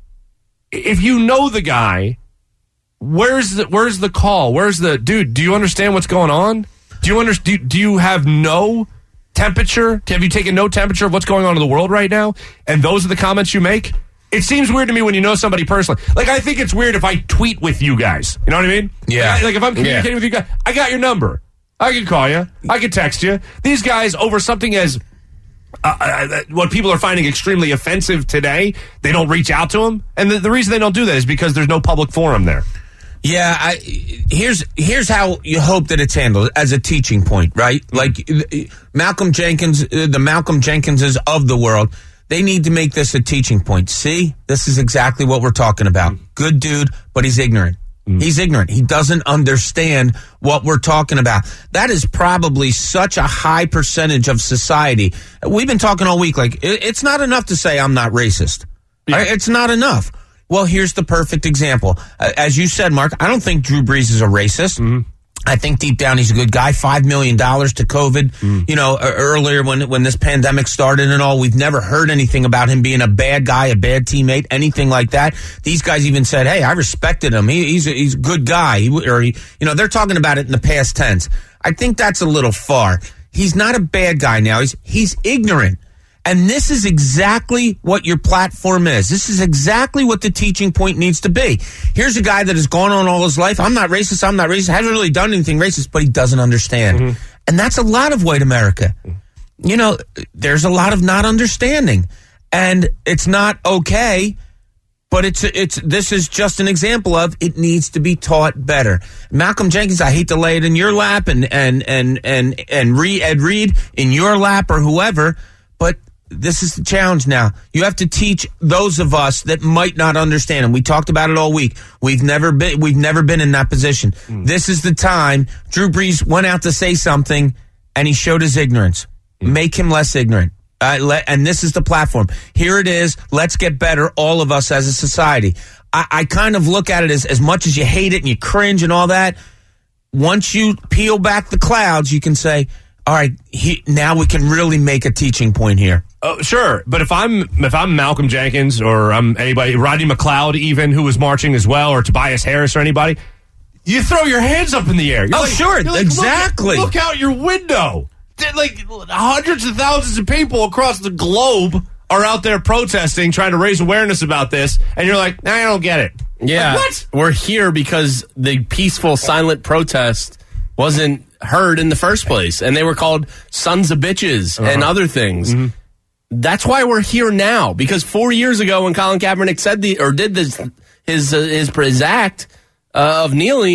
if you know the guy, where's the, where's the call? Where's the, dude, do you understand what's going on? Do you under, do, do you have no temperature? Have you taken no temperature of what's going on in the world right now? And those are the comments you make? It seems weird to me when you know somebody personally. Like, I think it's weird if I tweet with you guys. You know what I mean? Yeah. Like, like if I'm communicating yeah. with you guys, I got your number. I can call you. I can text you. These guys, over something as uh, uh, what people are finding extremely offensive today, they don't reach out to them. And the, the reason they don't do that is because there's no public forum there. Yeah, I, here's here's how you hope that it's handled as a teaching point, right? Like Malcolm Jenkins, the Malcolm Jenkinses of the world, they need to make this a teaching point. See, this is exactly what we're talking about. Good dude, but he's ignorant. Mm. He's ignorant. He doesn't understand what we're talking about. That is probably such a high percentage of society. We've been talking all week, like, it, it's not enough to say I'm not racist. Yeah. Right? It's not enough. Well, here's the perfect example. Uh, as you said, Mark, I don't think Drew Brees is a racist. Mm-hmm. I think deep down he's a good guy. Five million dollars to COVID. Mm. You know, earlier when when this pandemic started and all, we've never heard anything about him being a bad guy, a bad teammate, anything like that. These guys even said, "Hey, I respected him. He, he's a, he's a good guy." He, or he, you know, they're talking about it in the past tense. I think that's a little far. He's not a bad guy now. He's he's ignorant. And this is exactly what your platform is. This is exactly what the teaching point needs to be. Here's a guy that has gone on all his life. I'm not racist. I'm not racist. Hasn't really done anything racist, but he doesn't understand. Mm-hmm. And that's a lot of white America. You know, there's a lot of not understanding. And it's not okay, but it's it's this is just an example of it needs to be taught better. Malcolm Jenkins, I hate to lay it in your lap and and and and and Reed, Ed Reed in your lap or whoever, but this is the challenge now. You have to teach those of us that might not understand. And we talked about it all week. We've never been, we've never been in that position. Mm. This is the time. Drew Brees went out to say something and he showed his ignorance. Mm. Make him less ignorant. Uh, let, and this is the platform. Here it is. Let's get better, all of us as a society. I, I kind of look at it as, as much as you hate it and you cringe and all that. Once you peel back the clouds, you can say, all right, he, now we can really make a teaching point here. Oh, sure, but if I'm if I'm Malcolm Jenkins or I'm anybody, Rodney McLeod even, who was marching as well, or Tobias Harris or anybody, you throw your hands up in the air. You're oh, like, sure, like, exactly. Look, look out your window. Like hundreds of thousands of people across the globe are out there protesting, trying to raise awareness about this, and you're like, nah, I don't get it. Yeah, like, what? We're here because the peaceful, silent protest wasn't heard in the first place, and they were called sons of bitches uh-huh. and other things. Mm-hmm. That's why we're here now, because four years ago when Colin Kaepernick said the or did this his uh, his, his act uh, of kneeling,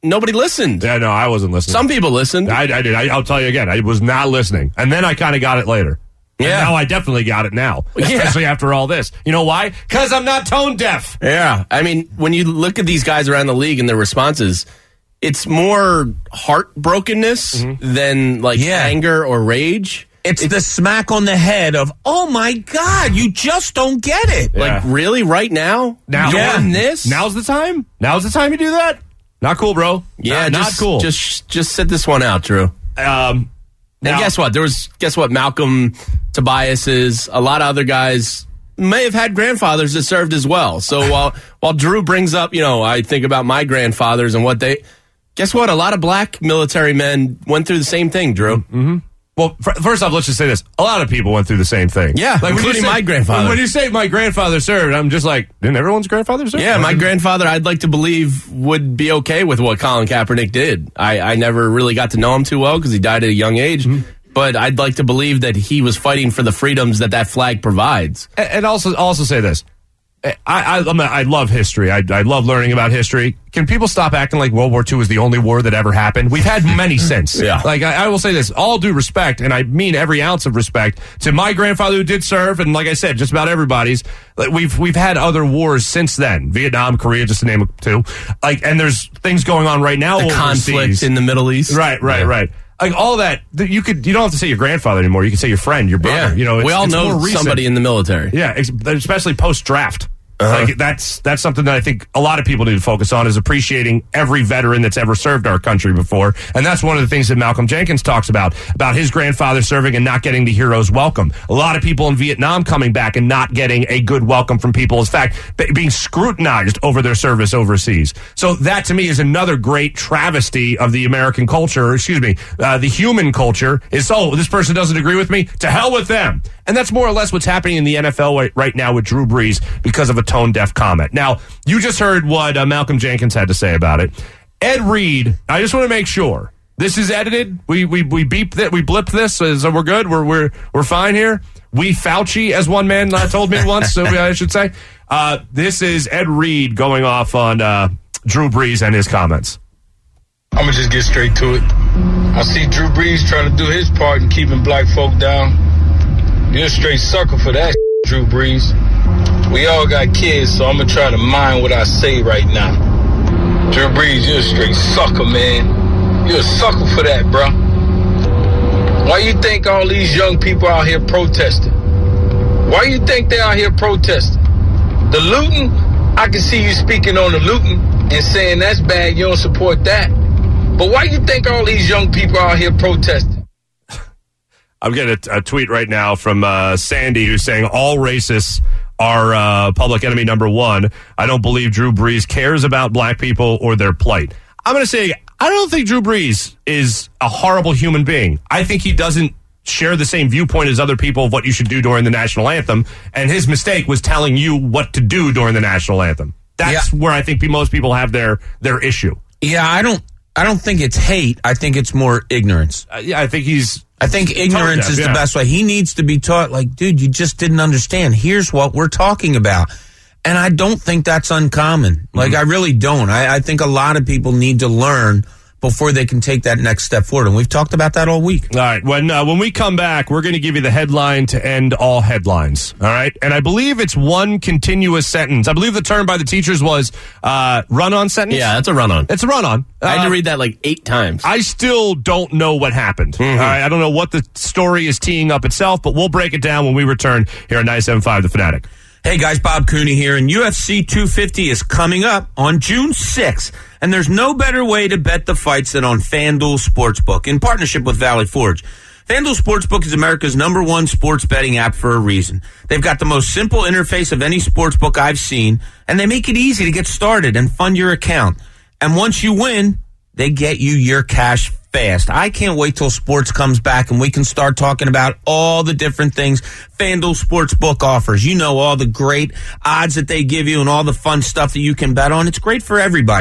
nobody listened. Yeah, no, I wasn't listening. Some people listened. I, I did. I, I'll tell you again. I was not listening. And then I kind of got it later. And Yeah. now I definitely got it now, Yeah. especially after all this. You know why? Because I'm not tone deaf. Yeah. I mean, when you look at these guys around the league and their responses, it's more heartbrokenness Mm-hmm. than like Yeah. anger or rage. It's, the smack on the head of, oh my God, you just don't get it. Like, really? Right now? Now, Doing this? Now's the time? Now's the time you do that? Not cool, bro. Yeah, not, just, not cool. Just, just sit this one out, Drew. Um, and now- guess what? There was, guess what? Malcolm Tobias is, a lot of other guys may have had grandfathers that served as well. So while, while Drew brings up, you know, I think about my grandfathers and what they, guess what? A lot of black military men went through the same thing, Drew. Mm-hmm. Well, f- first off, let's just say this. A lot of people went through the same thing. Yeah, when you including say- my grandfather. When you say my grandfather served, I'm just like, didn't everyone's grandfather serve? Yeah, my grandfather, I'd like to believe, would be okay with what Colin Kaepernick did. I, I never really got to know him too well because he died at a young age. Mm-hmm. But I'd like to believe that he was fighting for the freedoms that that flag provides. And, and also, also say this. I, I, I'm a, I love history. I, I love learning about history. Can people stop acting like World War Two was the only war that ever happened? We've had many since. Yeah. Like, I, I will say this, all due respect, and I mean every ounce of respect, to my grandfather who did serve, and like I said, just about everybody's. Like, we've we've had other wars since then. Vietnam, Korea, just to name two. Like, and there's things going on right now The overseas. conflict in the Middle East. Right, right, Yeah. right. Like, all that, th- you could, you don't have to say your grandfather anymore. You can say your friend, your brother. Yeah. You know, it's, we all it's know more recent. somebody in the military. Yeah, ex- especially post-draft. Uh-huh. Like that's that's something that I think a lot of people need to focus on, is appreciating every veteran that's ever served our country before. And that's one of the things that Malcolm Jenkins talks about, about his grandfather serving and not getting the hero's welcome. A lot of people in Vietnam coming back and not getting a good welcome from people. In fact, b- being scrutinized over their service overseas. So that to me is another great travesty of the American culture, or excuse me, uh, the human culture is, oh, this person doesn't agree with me? To hell with them. And that's more or less what's happening in the N F L right, right now with Drew Brees because of a tone-deaf comment. Now, you just heard what uh, Malcolm Jenkins had to say about it. Ed Reed, I just want to make sure this is edited. We we we beeped that we blipped this, so we're good. We're we're we're fine here. We Fauci, as one man uh, told me once, so I should say. Uh, this is Ed Reed going off on uh, Drew Brees and his comments. I'm gonna just get straight to it. I see Drew Brees trying to do his part in keeping black folk down. You're a straight sucker for that, Drew Brees. We all got kids, so I'm gonna try to mind what I say right now. Drew Brees, you're a straight sucker, man. You're a sucker for that, bro. Why you think all these young people out here protesting? Why you think they out here protesting? The looting, I can see you speaking on the looting and saying that's bad, you don't support that. But why you think all these young people out here protesting? I'm getting a, a tweet right now from uh, Sandy who's saying all racists are uh, public enemy number one. I don't believe Drew Brees cares about black people or their plight. I'm going to say, I don't think Drew Brees is a horrible human being. I think he doesn't share the same viewpoint as other people of what you should do during the national anthem. And his mistake was telling you what to do during the national anthem. That's yeah. where I think most people have their, their issue. Yeah, I don't I don't think it's hate. I think it's more ignorance. Uh, yeah, I think he's... I think ignorance deaf, is yeah. the best way. He needs to be taught, like, dude, you just didn't understand. Here's what we're talking about. And I don't think that's uncommon. Like, mm-hmm. I really don't. I, I think a lot of people need to learn before they can take that next step forward. And we've talked about that all week. All right. When uh, when we come back, we're going to give you the headline to end all headlines. All right. And I believe it's one continuous sentence. I believe the term by the teachers was uh, run-on sentence. Yeah, that's a run-on. It's a run-on. I had uh, to read that like eight times. I still don't know what happened. Mm-hmm. All right. I don't know what the story is teeing up itself, but we'll break it down when we return here on ninety-seven point five The Fanatic. Hey guys, Bob Cooney here, and U F C two fifty is coming up on June sixth, and there's no better way to bet the fights than on FanDuel Sportsbook in partnership with Valley Forge. FanDuel Sportsbook is America's number one sports betting app for a reason. They've got the most simple interface of any sportsbook I've seen, and they make it easy to get started and fund your account. And once you win, they get you your cash fast. I can't wait till sports comes back and we can start talking about all the different things FanDuel Sportsbook offers. You know, all the great odds that they give you and all the fun stuff that you can bet on. It's great for everybody.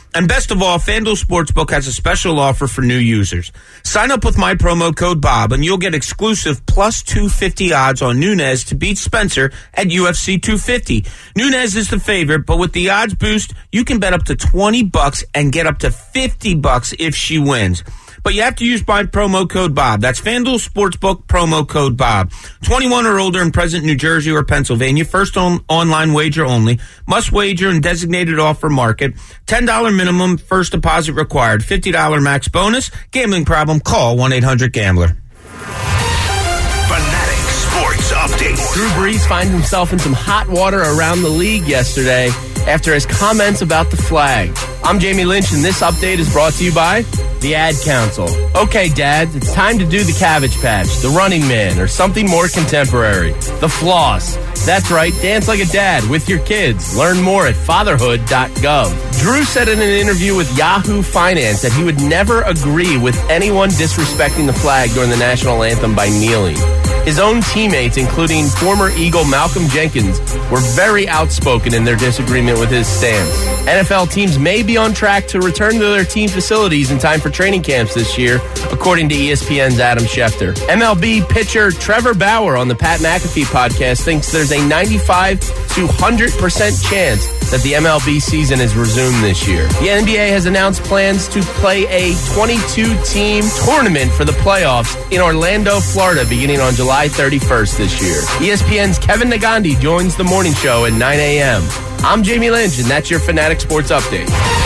And best of all, FanDuel Sportsbook has a special offer for new users. Sign up with my promo code Bob, and you'll get exclusive plus two fifty odds on Nunes to beat Spencer at U F C two fifty. Nunes is the favorite, but with the odds boost, you can bet up to twenty bucks and get up to fifty bucks if she wins. But you have to use my promo code Bob. That's FanDuel Sportsbook promo code Bob. twenty-one or older and present in New Jersey or Pennsylvania. First on, online wager only. Must wager in designated offer market. ten dollars minimum first deposit required. fifty dollars max bonus. Gambling problem? Call one eight hundred gambler. Fanatic Sports Update. Drew Brees finds himself in some hot water around the league yesterday after his comments about the flag. I'm Jamie Lynch, and this update is brought to you by the Ad Council. Okay, Dad, it's time to do the Cabbage Patch, the Running Man, or something more contemporary. The Floss. That's right, dance like a dad with your kids. Learn more at fatherhood dot gov. Drew said in an interview with Yahoo Finance that he would never agree with anyone disrespecting the flag during the national anthem by kneeling. His own teammates, including former Eagle Malcolm Jenkins, were very outspoken in their disagreement with his stance. N F L teams may be on track to return to their team facilities in time for training camps this year, according to E S P N's Adam Schefter. M L B pitcher Trevor Bauer on the Pat McAfee podcast thinks there's a ninety-five to one hundred percent chance that the M L B season is resumed this year. The N B A has announced plans to play a twenty-two team tournament for the playoffs in Orlando, Florida, beginning on July thirty-first this year. E S P N's Kevin Nagandi joins the morning show at nine a.m. I'm Jamie Lynch, and that's your Fanatic Sports Update.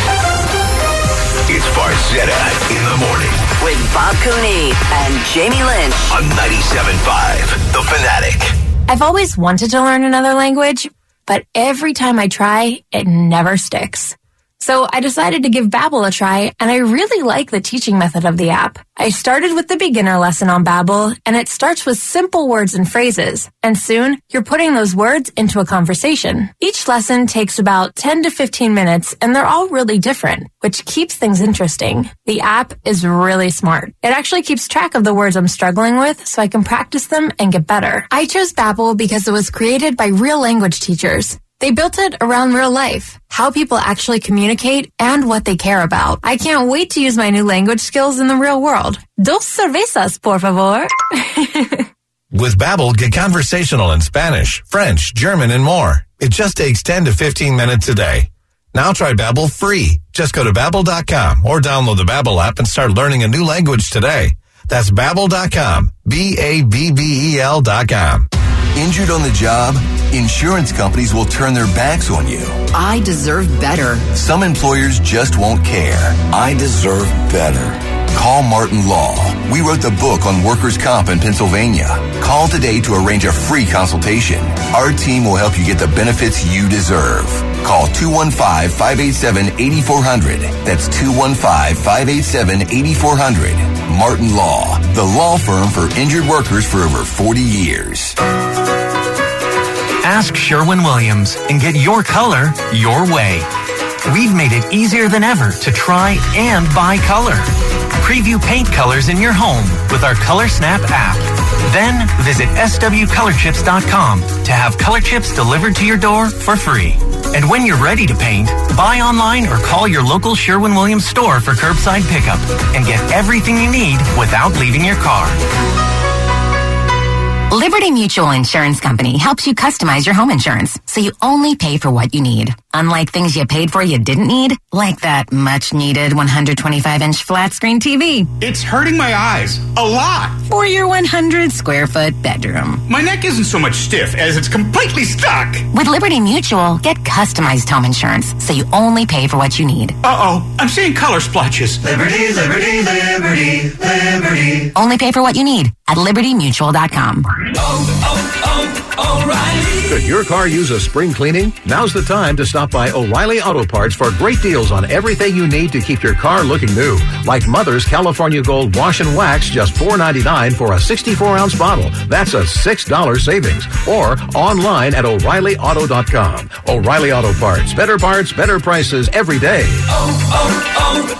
It's Farzetta in the morning with Bob Cooney and Jamie Lynch on ninety-seven point five, The Fanatic. I've always wanted to learn another language, but every time I try, it never sticks. So I decided to give Babbel a try, and I really like the teaching method of the app. I started with the beginner lesson on Babbel, and it starts with simple words and phrases. And soon, you're putting those words into a conversation. Each lesson takes about ten to fifteen minutes, and they're all really different, which keeps things interesting. The app is really smart. It actually keeps track of the words I'm struggling with, so I can practice them and get better. I chose Babbel because it was created by real language teachers. They built it around real life, how people actually communicate, and what they care about. I can't wait to use my new language skills in the real world. Dos cervezas, por favor. With Babbel, get conversational in Spanish, French, German, and more. It just takes ten to fifteen minutes a day. Now try Babbel free. Just go to babbel dot com or download the Babbel app and start learning a new language today. That's babbel dot com, B A B B E L dot com. Injured on the job? Insurance companies will turn their backs on you. I deserve better. Some employers just won't care. I deserve better. Call Martin Law. We wrote the book on workers' comp in Pennsylvania. Call today to arrange a free consultation. Our team will help you get the benefits you deserve. Call two one five, five eight seven, eight four zero zero. That's two one five, five eight seven, eight four zero zero. Martin Law, the law firm for injured workers for over forty years. Ask Sherwin-Williams and get your color your way. We've made it easier than ever to try and buy color. Preview paint colors in your home with our Color Snap app. Then visit S W color chips dot com to have color chips delivered to your door for free. And when you're ready to paint, buy online or call your local Sherwin-Williams store for curbside pickup and get everything you need without leaving your car. Liberty Mutual Insurance Company helps you customize your home insurance so you only pay for what you need. Unlike things you paid for you didn't need, like that much-needed one hundred twenty-five inch flat-screen T V. It's hurting my eyes a lot. For your one hundred square foot bedroom. My neck isn't so much stiff as it's completely stuck. With Liberty Mutual, get customized home insurance so you only pay for what you need. Uh-oh, I'm seeing color splotches. Liberty, liberty, liberty, liberty. Only pay for what you need at liberty mutual dot com. Oh, oh, oh, O'Reilly. Could your car use a spring cleaning? Now's the time to stop by O'Reilly Auto Parts for great deals on everything you need to keep your car looking new. Like Mother's California Gold Wash and Wax, just four ninety-nine for a sixty-four ounce bottle. That's a six dollars savings. Or online at O'Reilly Auto dot com. O'Reilly Auto Parts. Better parts, better prices every day. Oh,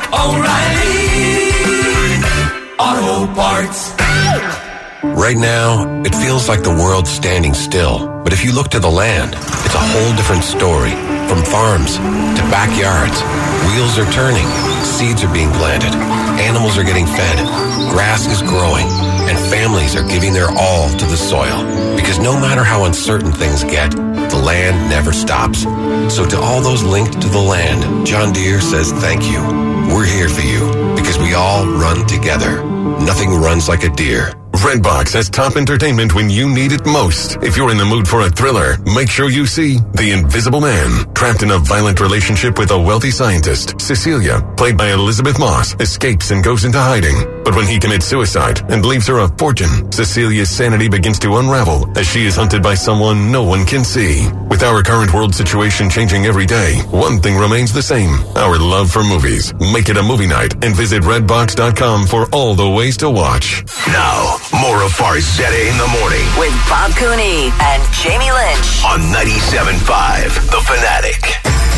oh, oh, O'Reilly Auto Parts. Right now, it feels like the world's standing still. But if you look to the land, it's a whole different story. From farms to backyards, wheels are turning, seeds are being planted, animals are getting fed, grass is growing, and families are giving their all to the soil. Because no matter how uncertain things get, the land never stops. So to all those linked to the land, John Deere says thank you. We're here for you because we all run together. Nothing runs like a deer. Redbox has top entertainment when you need it most. If you're in the mood for a thriller, make sure you see The Invisible Man. Trapped in a violent relationship with a wealthy scientist, Cecilia, played by Elizabeth Moss, escapes and goes into hiding. But when he commits suicide and leaves her a fortune, Cecilia's sanity begins to unravel as she is hunted by someone no one can see. With our current world situation changing every day, one thing remains the same: our love for movies. Make it a movie night and visit redbox dot com for all the ways to watch. Now, more of Farzetta in the morning with Bob Cooney and Jamie Lynch on ninety-seven point five The Fanatic.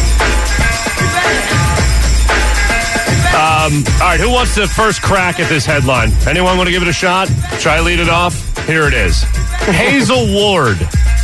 Um, all right, who wants the first crack at this headline? Anyone want to give it a shot? Try to lead it off? Here it is. Hazel Ward.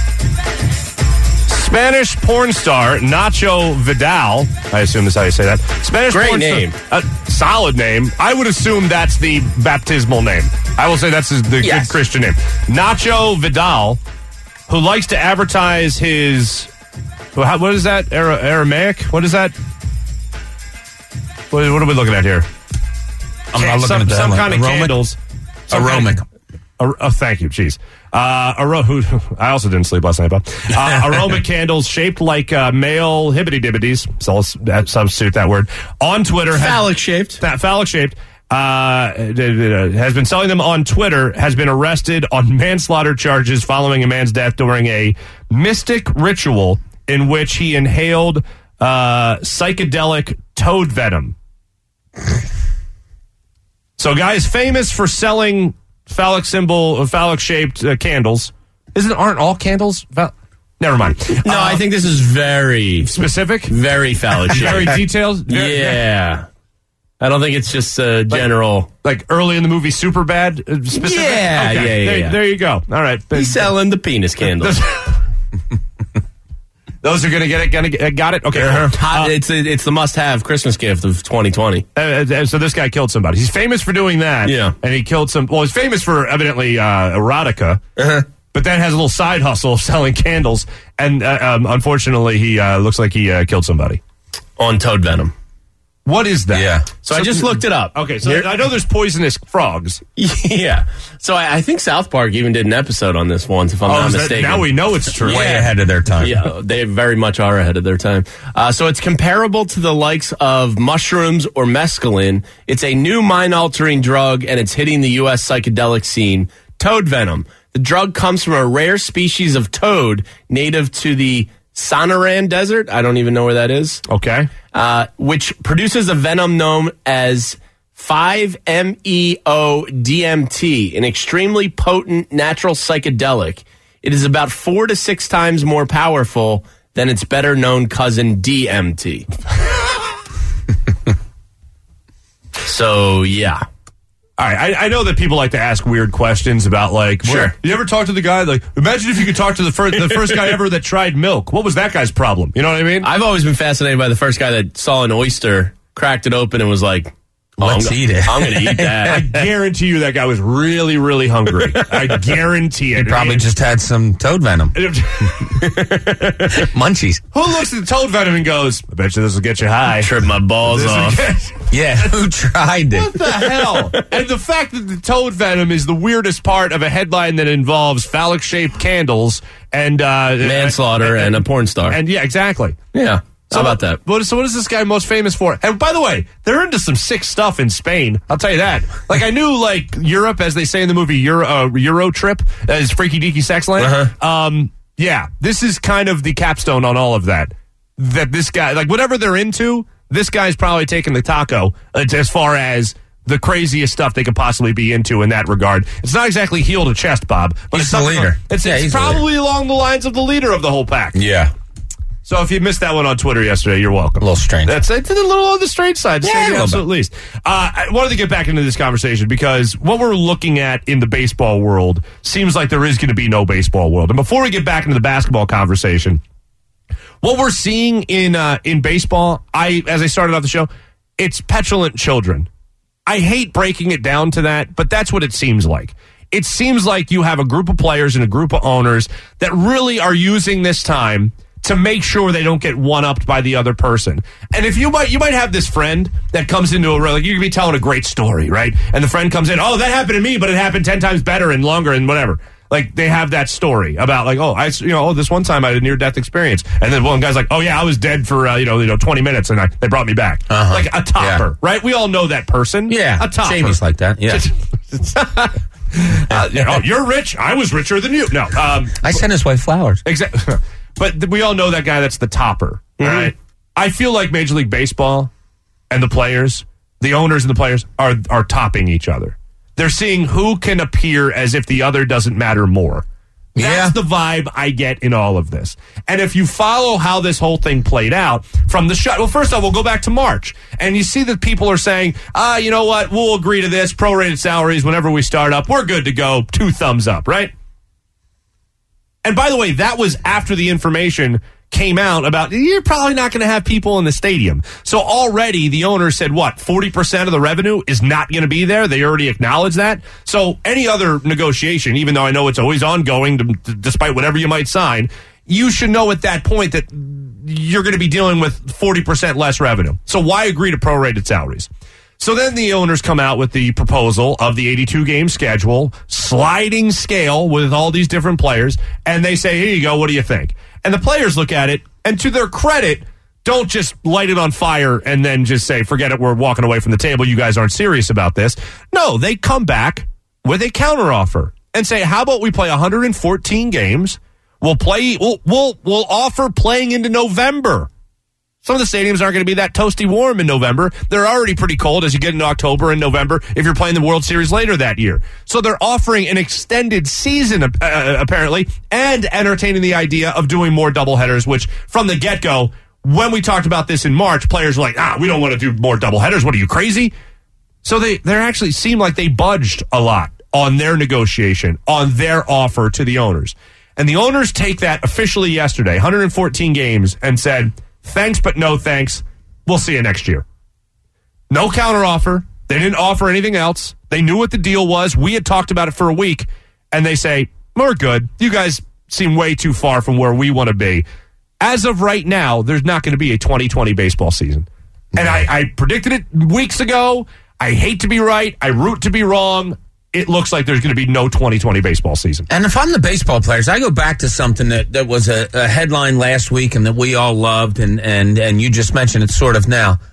Spanish porn star Nacho Vidal. I assume that's how you say that. Spanish Great porn name. Star, uh, solid name. I would assume that's the baptismal name. I will say that's his, the Yes. good Christian name. Nacho Vidal, who likes to advertise his... What is that? Ara- Aramaic? What is that? What, what are we looking at here? I'm not looking some, at that. Some kind of Aromatic? candles. Some Aromatic. Kind of, ar- oh, thank you. Jeez. Uh, aro- who, I also didn't sleep last night, Bob. Uh, aroma candles shaped like uh, male hibbity-dibbities. So let's that, substitute that word. On Twitter. Phallic shaped. That phallic shaped. Uh, has been selling them on Twitter, has been arrested on manslaughter charges following a man's death during a mystic ritual in which he inhaled uh, psychedelic toad venom. So, guy is famous for selling phallic symbol, phallic shaped uh, candles. Isn't aren't all candles? Phall- Never mind. No, uh, I think this is very specific, very phallic shaped. very detailed. Very, Yeah. I don't think it's just a general. Like, like early in the movie, Superbad. Uh, specific? Yeah, Okay, yeah, yeah, There, yeah. there you go. All right, He's selling the penis candles. Those are gonna get it. Gonna get, got it. Okay. Uh-huh. cool. Hot, it's it's the must-have Christmas gift of twenty twenty. Uh, uh, so this guy killed somebody. He's famous for doing that. Yeah. And he killed some. Well, he's famous for evidently uh, erotica. Uh-huh. But then has a little side hustle of selling candles. And uh, um, unfortunately, he uh, looks like he uh, killed somebody On toad venom. What is that? Yeah. So, I just looked it up. Okay, so Here- I know there's poisonous frogs. Yeah. So I, I think South Park even did an episode on this once, if I'm Oh, not is that- mistaken. now we know it's true. Way ahead of their time. Yeah, they very much are ahead of their time. Uh, so it's comparable to the likes of mushrooms or mescaline. It's a new mind-altering drug, and it's hitting the U S psychedelic scene. Toad venom. The drug comes from a rare species of toad native to the Sonoran Desert. I don't even know where that is. Okay. Uh, which produces a venom known as five M E O D M T, an extremely potent natural psychedelic. It is about four to six times more powerful than its better known cousin D M T. So, yeah. All right, I, I know that people like to ask weird questions about, like, Sure. what- you ever talk to the guy, like, imagine if you could talk to the first, the first guy ever that tried milk. What was that guy's problem? You know what I mean? I've always been fascinated by the first guy that saw an oyster, cracked it open, and was like, oh, Let's I'm, eat it. I'm going to eat I that. guarantee you that guy was really, really hungry. I guarantee it. He probably just had some toad venom. Munchies. Who looks at the toad venom and goes, I bet you this will get you high. Trip my balls This will off. get- Yeah, who tried What it? the hell? And the fact that the toad venom is the weirdest part of a headline that involves phallic-shaped candles and uh, Manslaughter and, a porn star. and yeah, exactly. yeah. So How about that? What, so what is this guy most famous for? And by the way, they're into some sick stuff in Spain. I'll tell you that. Like, I knew, like, Europe, as they say in the movie Euro, uh, Euro Trip, as freaky deaky sex land. Uh-huh. Um, yeah, this is kind of the capstone on all of that. That this guy, like, whatever they're into, this guy's probably taking the taco uh, as far as the craziest stuff they could possibly be into in that regard. It's not exactly heel to chest, Bob. But He's it's the something- leader. It's, Yeah, it's he's the probably along the lines of the leader of the whole pack. Yeah. So if you missed that one on Twitter yesterday, you're welcome. A little strange. That's it's a little on the strange side, to Yeah, say a the little absolute least. Uh, I wanted to get back into this conversation because what we're looking at in the baseball world seems like there is going to be no baseball world. And before we get back into the basketball conversation, What we're seeing in uh, in baseball, I as I started off the show, it's petulant children. I hate breaking it down to that, but that's what it seems like. It seems like you have a group of players and a group of owners that really are using this time to make sure they don't get one-upped by the other person. And if you might you might have this friend that comes into a, like, you could be telling a great story, right? And the friend comes in, oh, that happened to me, but it happened ten times better and longer and whatever. Like, they have that story about, like, oh, I, you know, oh, this one time I had a near-death experience. And then one guy's like, oh, yeah, I was dead for, uh, you know, you know, twenty minutes, and I, they brought me back. Uh-huh. Like a topper, yeah. right? We all know that person. Yeah, a topper. Jamie's like that, yeah. uh, you know, you're rich. I was richer than you. No. Um, I sent his wife flowers. Exactly. But th- we all know that guy that's the topper, mm-hmm. right? I feel like Major League Baseball and the players, the owners and the players, are are topping each other. They're seeing who can appear as if the other doesn't matter more. That's yeah. the vibe I get in all of this. And if you follow how this whole thing played out from the shut, well, first off, we'll go back to March. And you see that people are saying, ah, you know what, we'll agree to this, prorated salaries whenever we start up. We're good to go. Two thumbs up, right? And by the way, that was after the information came out about you're probably not going to have people in the stadium. So already the owner said, what, forty percent of the revenue is not going to be there? They already acknowledged that. So any other negotiation, even though I know it's always ongoing, to, to, despite whatever you might sign, you should know at that point that you're going to be dealing with forty percent less revenue. So why agree to prorated salaries? So then the owners come out with the proposal of the eighty-two game schedule, sliding scale with all these different players, and they say, here you go, what do you think? And the players look at it, and to their credit, don't just light it on fire and then just say, forget it, we're walking away from the table, you guys aren't serious about this. No, they come back with a counteroffer and say, how about we play one hundred fourteen games? We'll play, we'll, we'll, we'll offer playing into November. Some of the stadiums aren't going to be that toasty warm in November. They're already pretty cold as you get into October and November if you're playing the World Series later that year. So they're offering an extended season, uh, apparently, and entertaining the idea of doing more doubleheaders, which from the get-go, when we talked about this in March, players were like, ah, we don't want to do more doubleheaders. What are you, crazy? So they they actually seem like they budged a lot on their negotiation, on their offer to the owners. And the owners take that officially yesterday, one hundred fourteen games, and said, thanks, but no thanks. We'll see you next year. No counteroffer. They didn't offer anything else. They knew what the deal was. We had talked about it for a week, and they say, we're good. You guys seem way too far from where we want to be. As of right now, there's not going to be a twenty twenty baseball season. And I, I predicted it weeks ago. I hate to be right. I root to be wrong. It looks like there's going to be no twenty twenty baseball season. And if I'm the baseball players, I go back to something that, that was a, a headline last week and that we all loved, and, and, and you just mentioned it sort of now.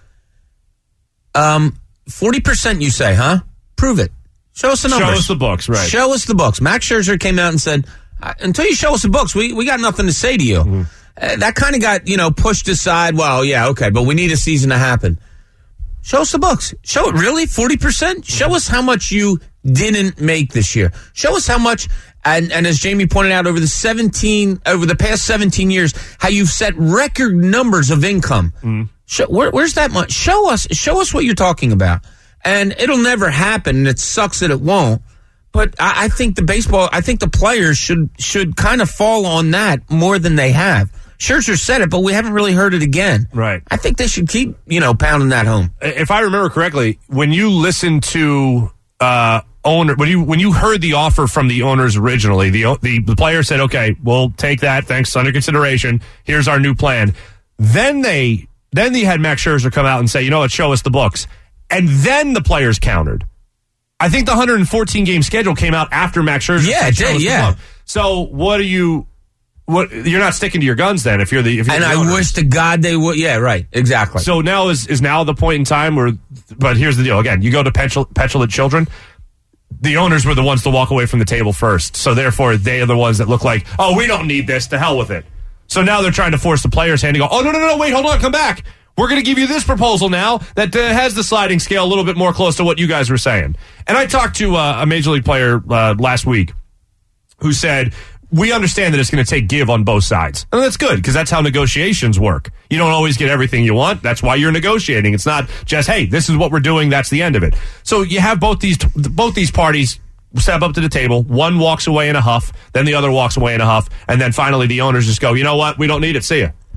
Um, forty percent you say, huh? Prove it. Show us the numbers. Show us the books, right. Show us the books. Max Scherzer came out and said, until you show us the books, we, we got nothing to say to you. Mm-hmm. Uh, that kind of got, you know, pushed aside. Well, yeah, okay, but we need a season to happen. Show us the books. Show it, really? forty percent? Show us how much you didn't make this year. Show us how much, and, and as Jamie pointed out, over the seventeen, over the past seventeen years, how you've set record numbers of income. Mm. Show, where, where's that much? Show us, show us what you're talking about. And it'll never happen, and it sucks that it won't. But I, I think the baseball, I think the players should should kind of fall on that more than they have. Scherzer said it, but we haven't really heard it again. Right. I think they should keep, you know, pounding that home. If I remember correctly, when you listened to uh, owner, when you when you heard the offer from the owners originally, the, the the player said, "Okay, we'll take that. Thanks, under consideration. Here's our new plan." Then they then they had Max Scherzer come out and say, "You know what? Show us the books." And then the players countered. I think the one hundred fourteen game schedule came out after Max Scherzer. Yeah, it did. Yeah. So what do you? What, you're not sticking to your guns then if you're the if you're and the I owner. wish to God they would. Yeah, right. Exactly. So now is is now the point in time where, but here's the deal. Again, you go to petulant, petulant children. The owners were the ones to walk away from the table first, so therefore they are the ones that look like, oh, we don't need this. To hell with it. So now they're trying to force the players' hand to go. Oh no no no wait hold on come back. We're going to give you this proposal now that uh, has the sliding scale a little bit more close to what you guys were saying. And I talked to uh, a major league player uh, last week who said, we understand that it's going to take give on both sides. And that's good, because that's how negotiations work. You don't always get everything you want. That's why you're negotiating. It's not just, hey, this is what we're doing, that's the end of it. So you have both these both these parties step up to the table. One walks away in a huff, then the other walks away in a huff, and then finally the owners just go, you know what, we don't need it, see ya.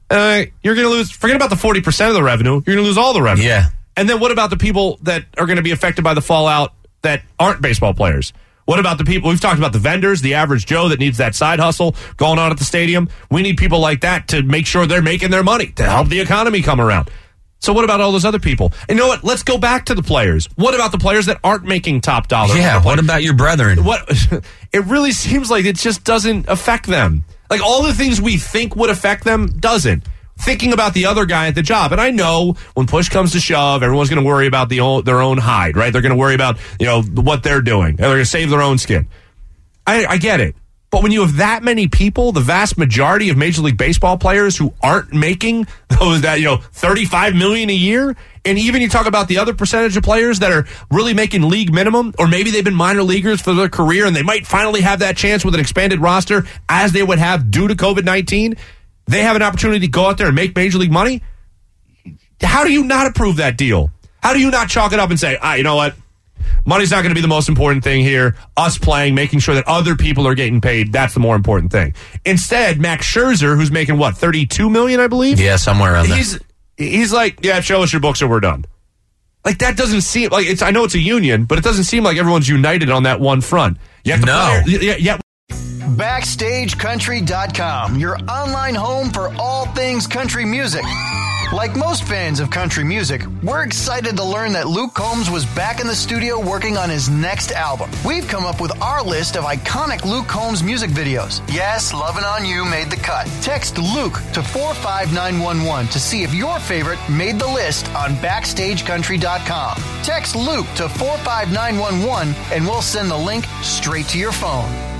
uh, you're going to lose, forget about the forty percent of the revenue, you're going to lose all the revenue. Yeah. And then what about the people that are going to be affected by the fallout that aren't baseball players? What about the people, we've talked about the vendors, the average Joe that needs that side hustle going on at the stadium. We need people like that to make sure they're making their money, to help the economy come around. So what about all those other people? And you know what? Let's go back to the players. What about the players that aren't making top dollar? Yeah, what about your brethren? What? It really seems like it just doesn't affect them. Like all the things we think would affect them doesn't. Thinking about the other guy at the job. And I know when push comes to shove, everyone's going to worry about the own, their own hide, right? They're going to worry about, you know, what they're doing. And they're going to save their own skin. I, I get it. But when you have that many people, the vast majority of Major League Baseball players who aren't making those, that, you know, thirty-five million dollars a year, and even you talk about the other percentage of players that are really making league minimum, or maybe they've been minor leaguers for their career and they might finally have that chance with an expanded roster as they would have due to COVID nineteen, they have an opportunity to go out there and make Major League money. How do you not approve that deal? How do you not chalk it up and say, ah, you know what? Money's not going to be the most important thing here. Us playing, making sure that other people are getting paid, that's the more important thing. Instead, Max Scherzer, who's making, what, thirty-two million dollars, I believe? Yeah, somewhere around there. He's, he's like, yeah, show us your books or we're done. Like, that doesn't seem, like, it's. I know it's a union, but it doesn't seem like everyone's united on that one front. Yet the No. player, yeah, yeah. Backstage Country dot com, your online home for all things country music. Like most fans of country music, we're excited to learn that Luke Combs was back in the studio working on his next album. We've come up with our list of iconic Luke Combs music videos. Yes, Lovin' On You made the cut. Text Luke to four five nine one one to see if your favorite made the list on Backstage Country dot com. Text Luke to four five nine one one and we'll send the link straight to your phone.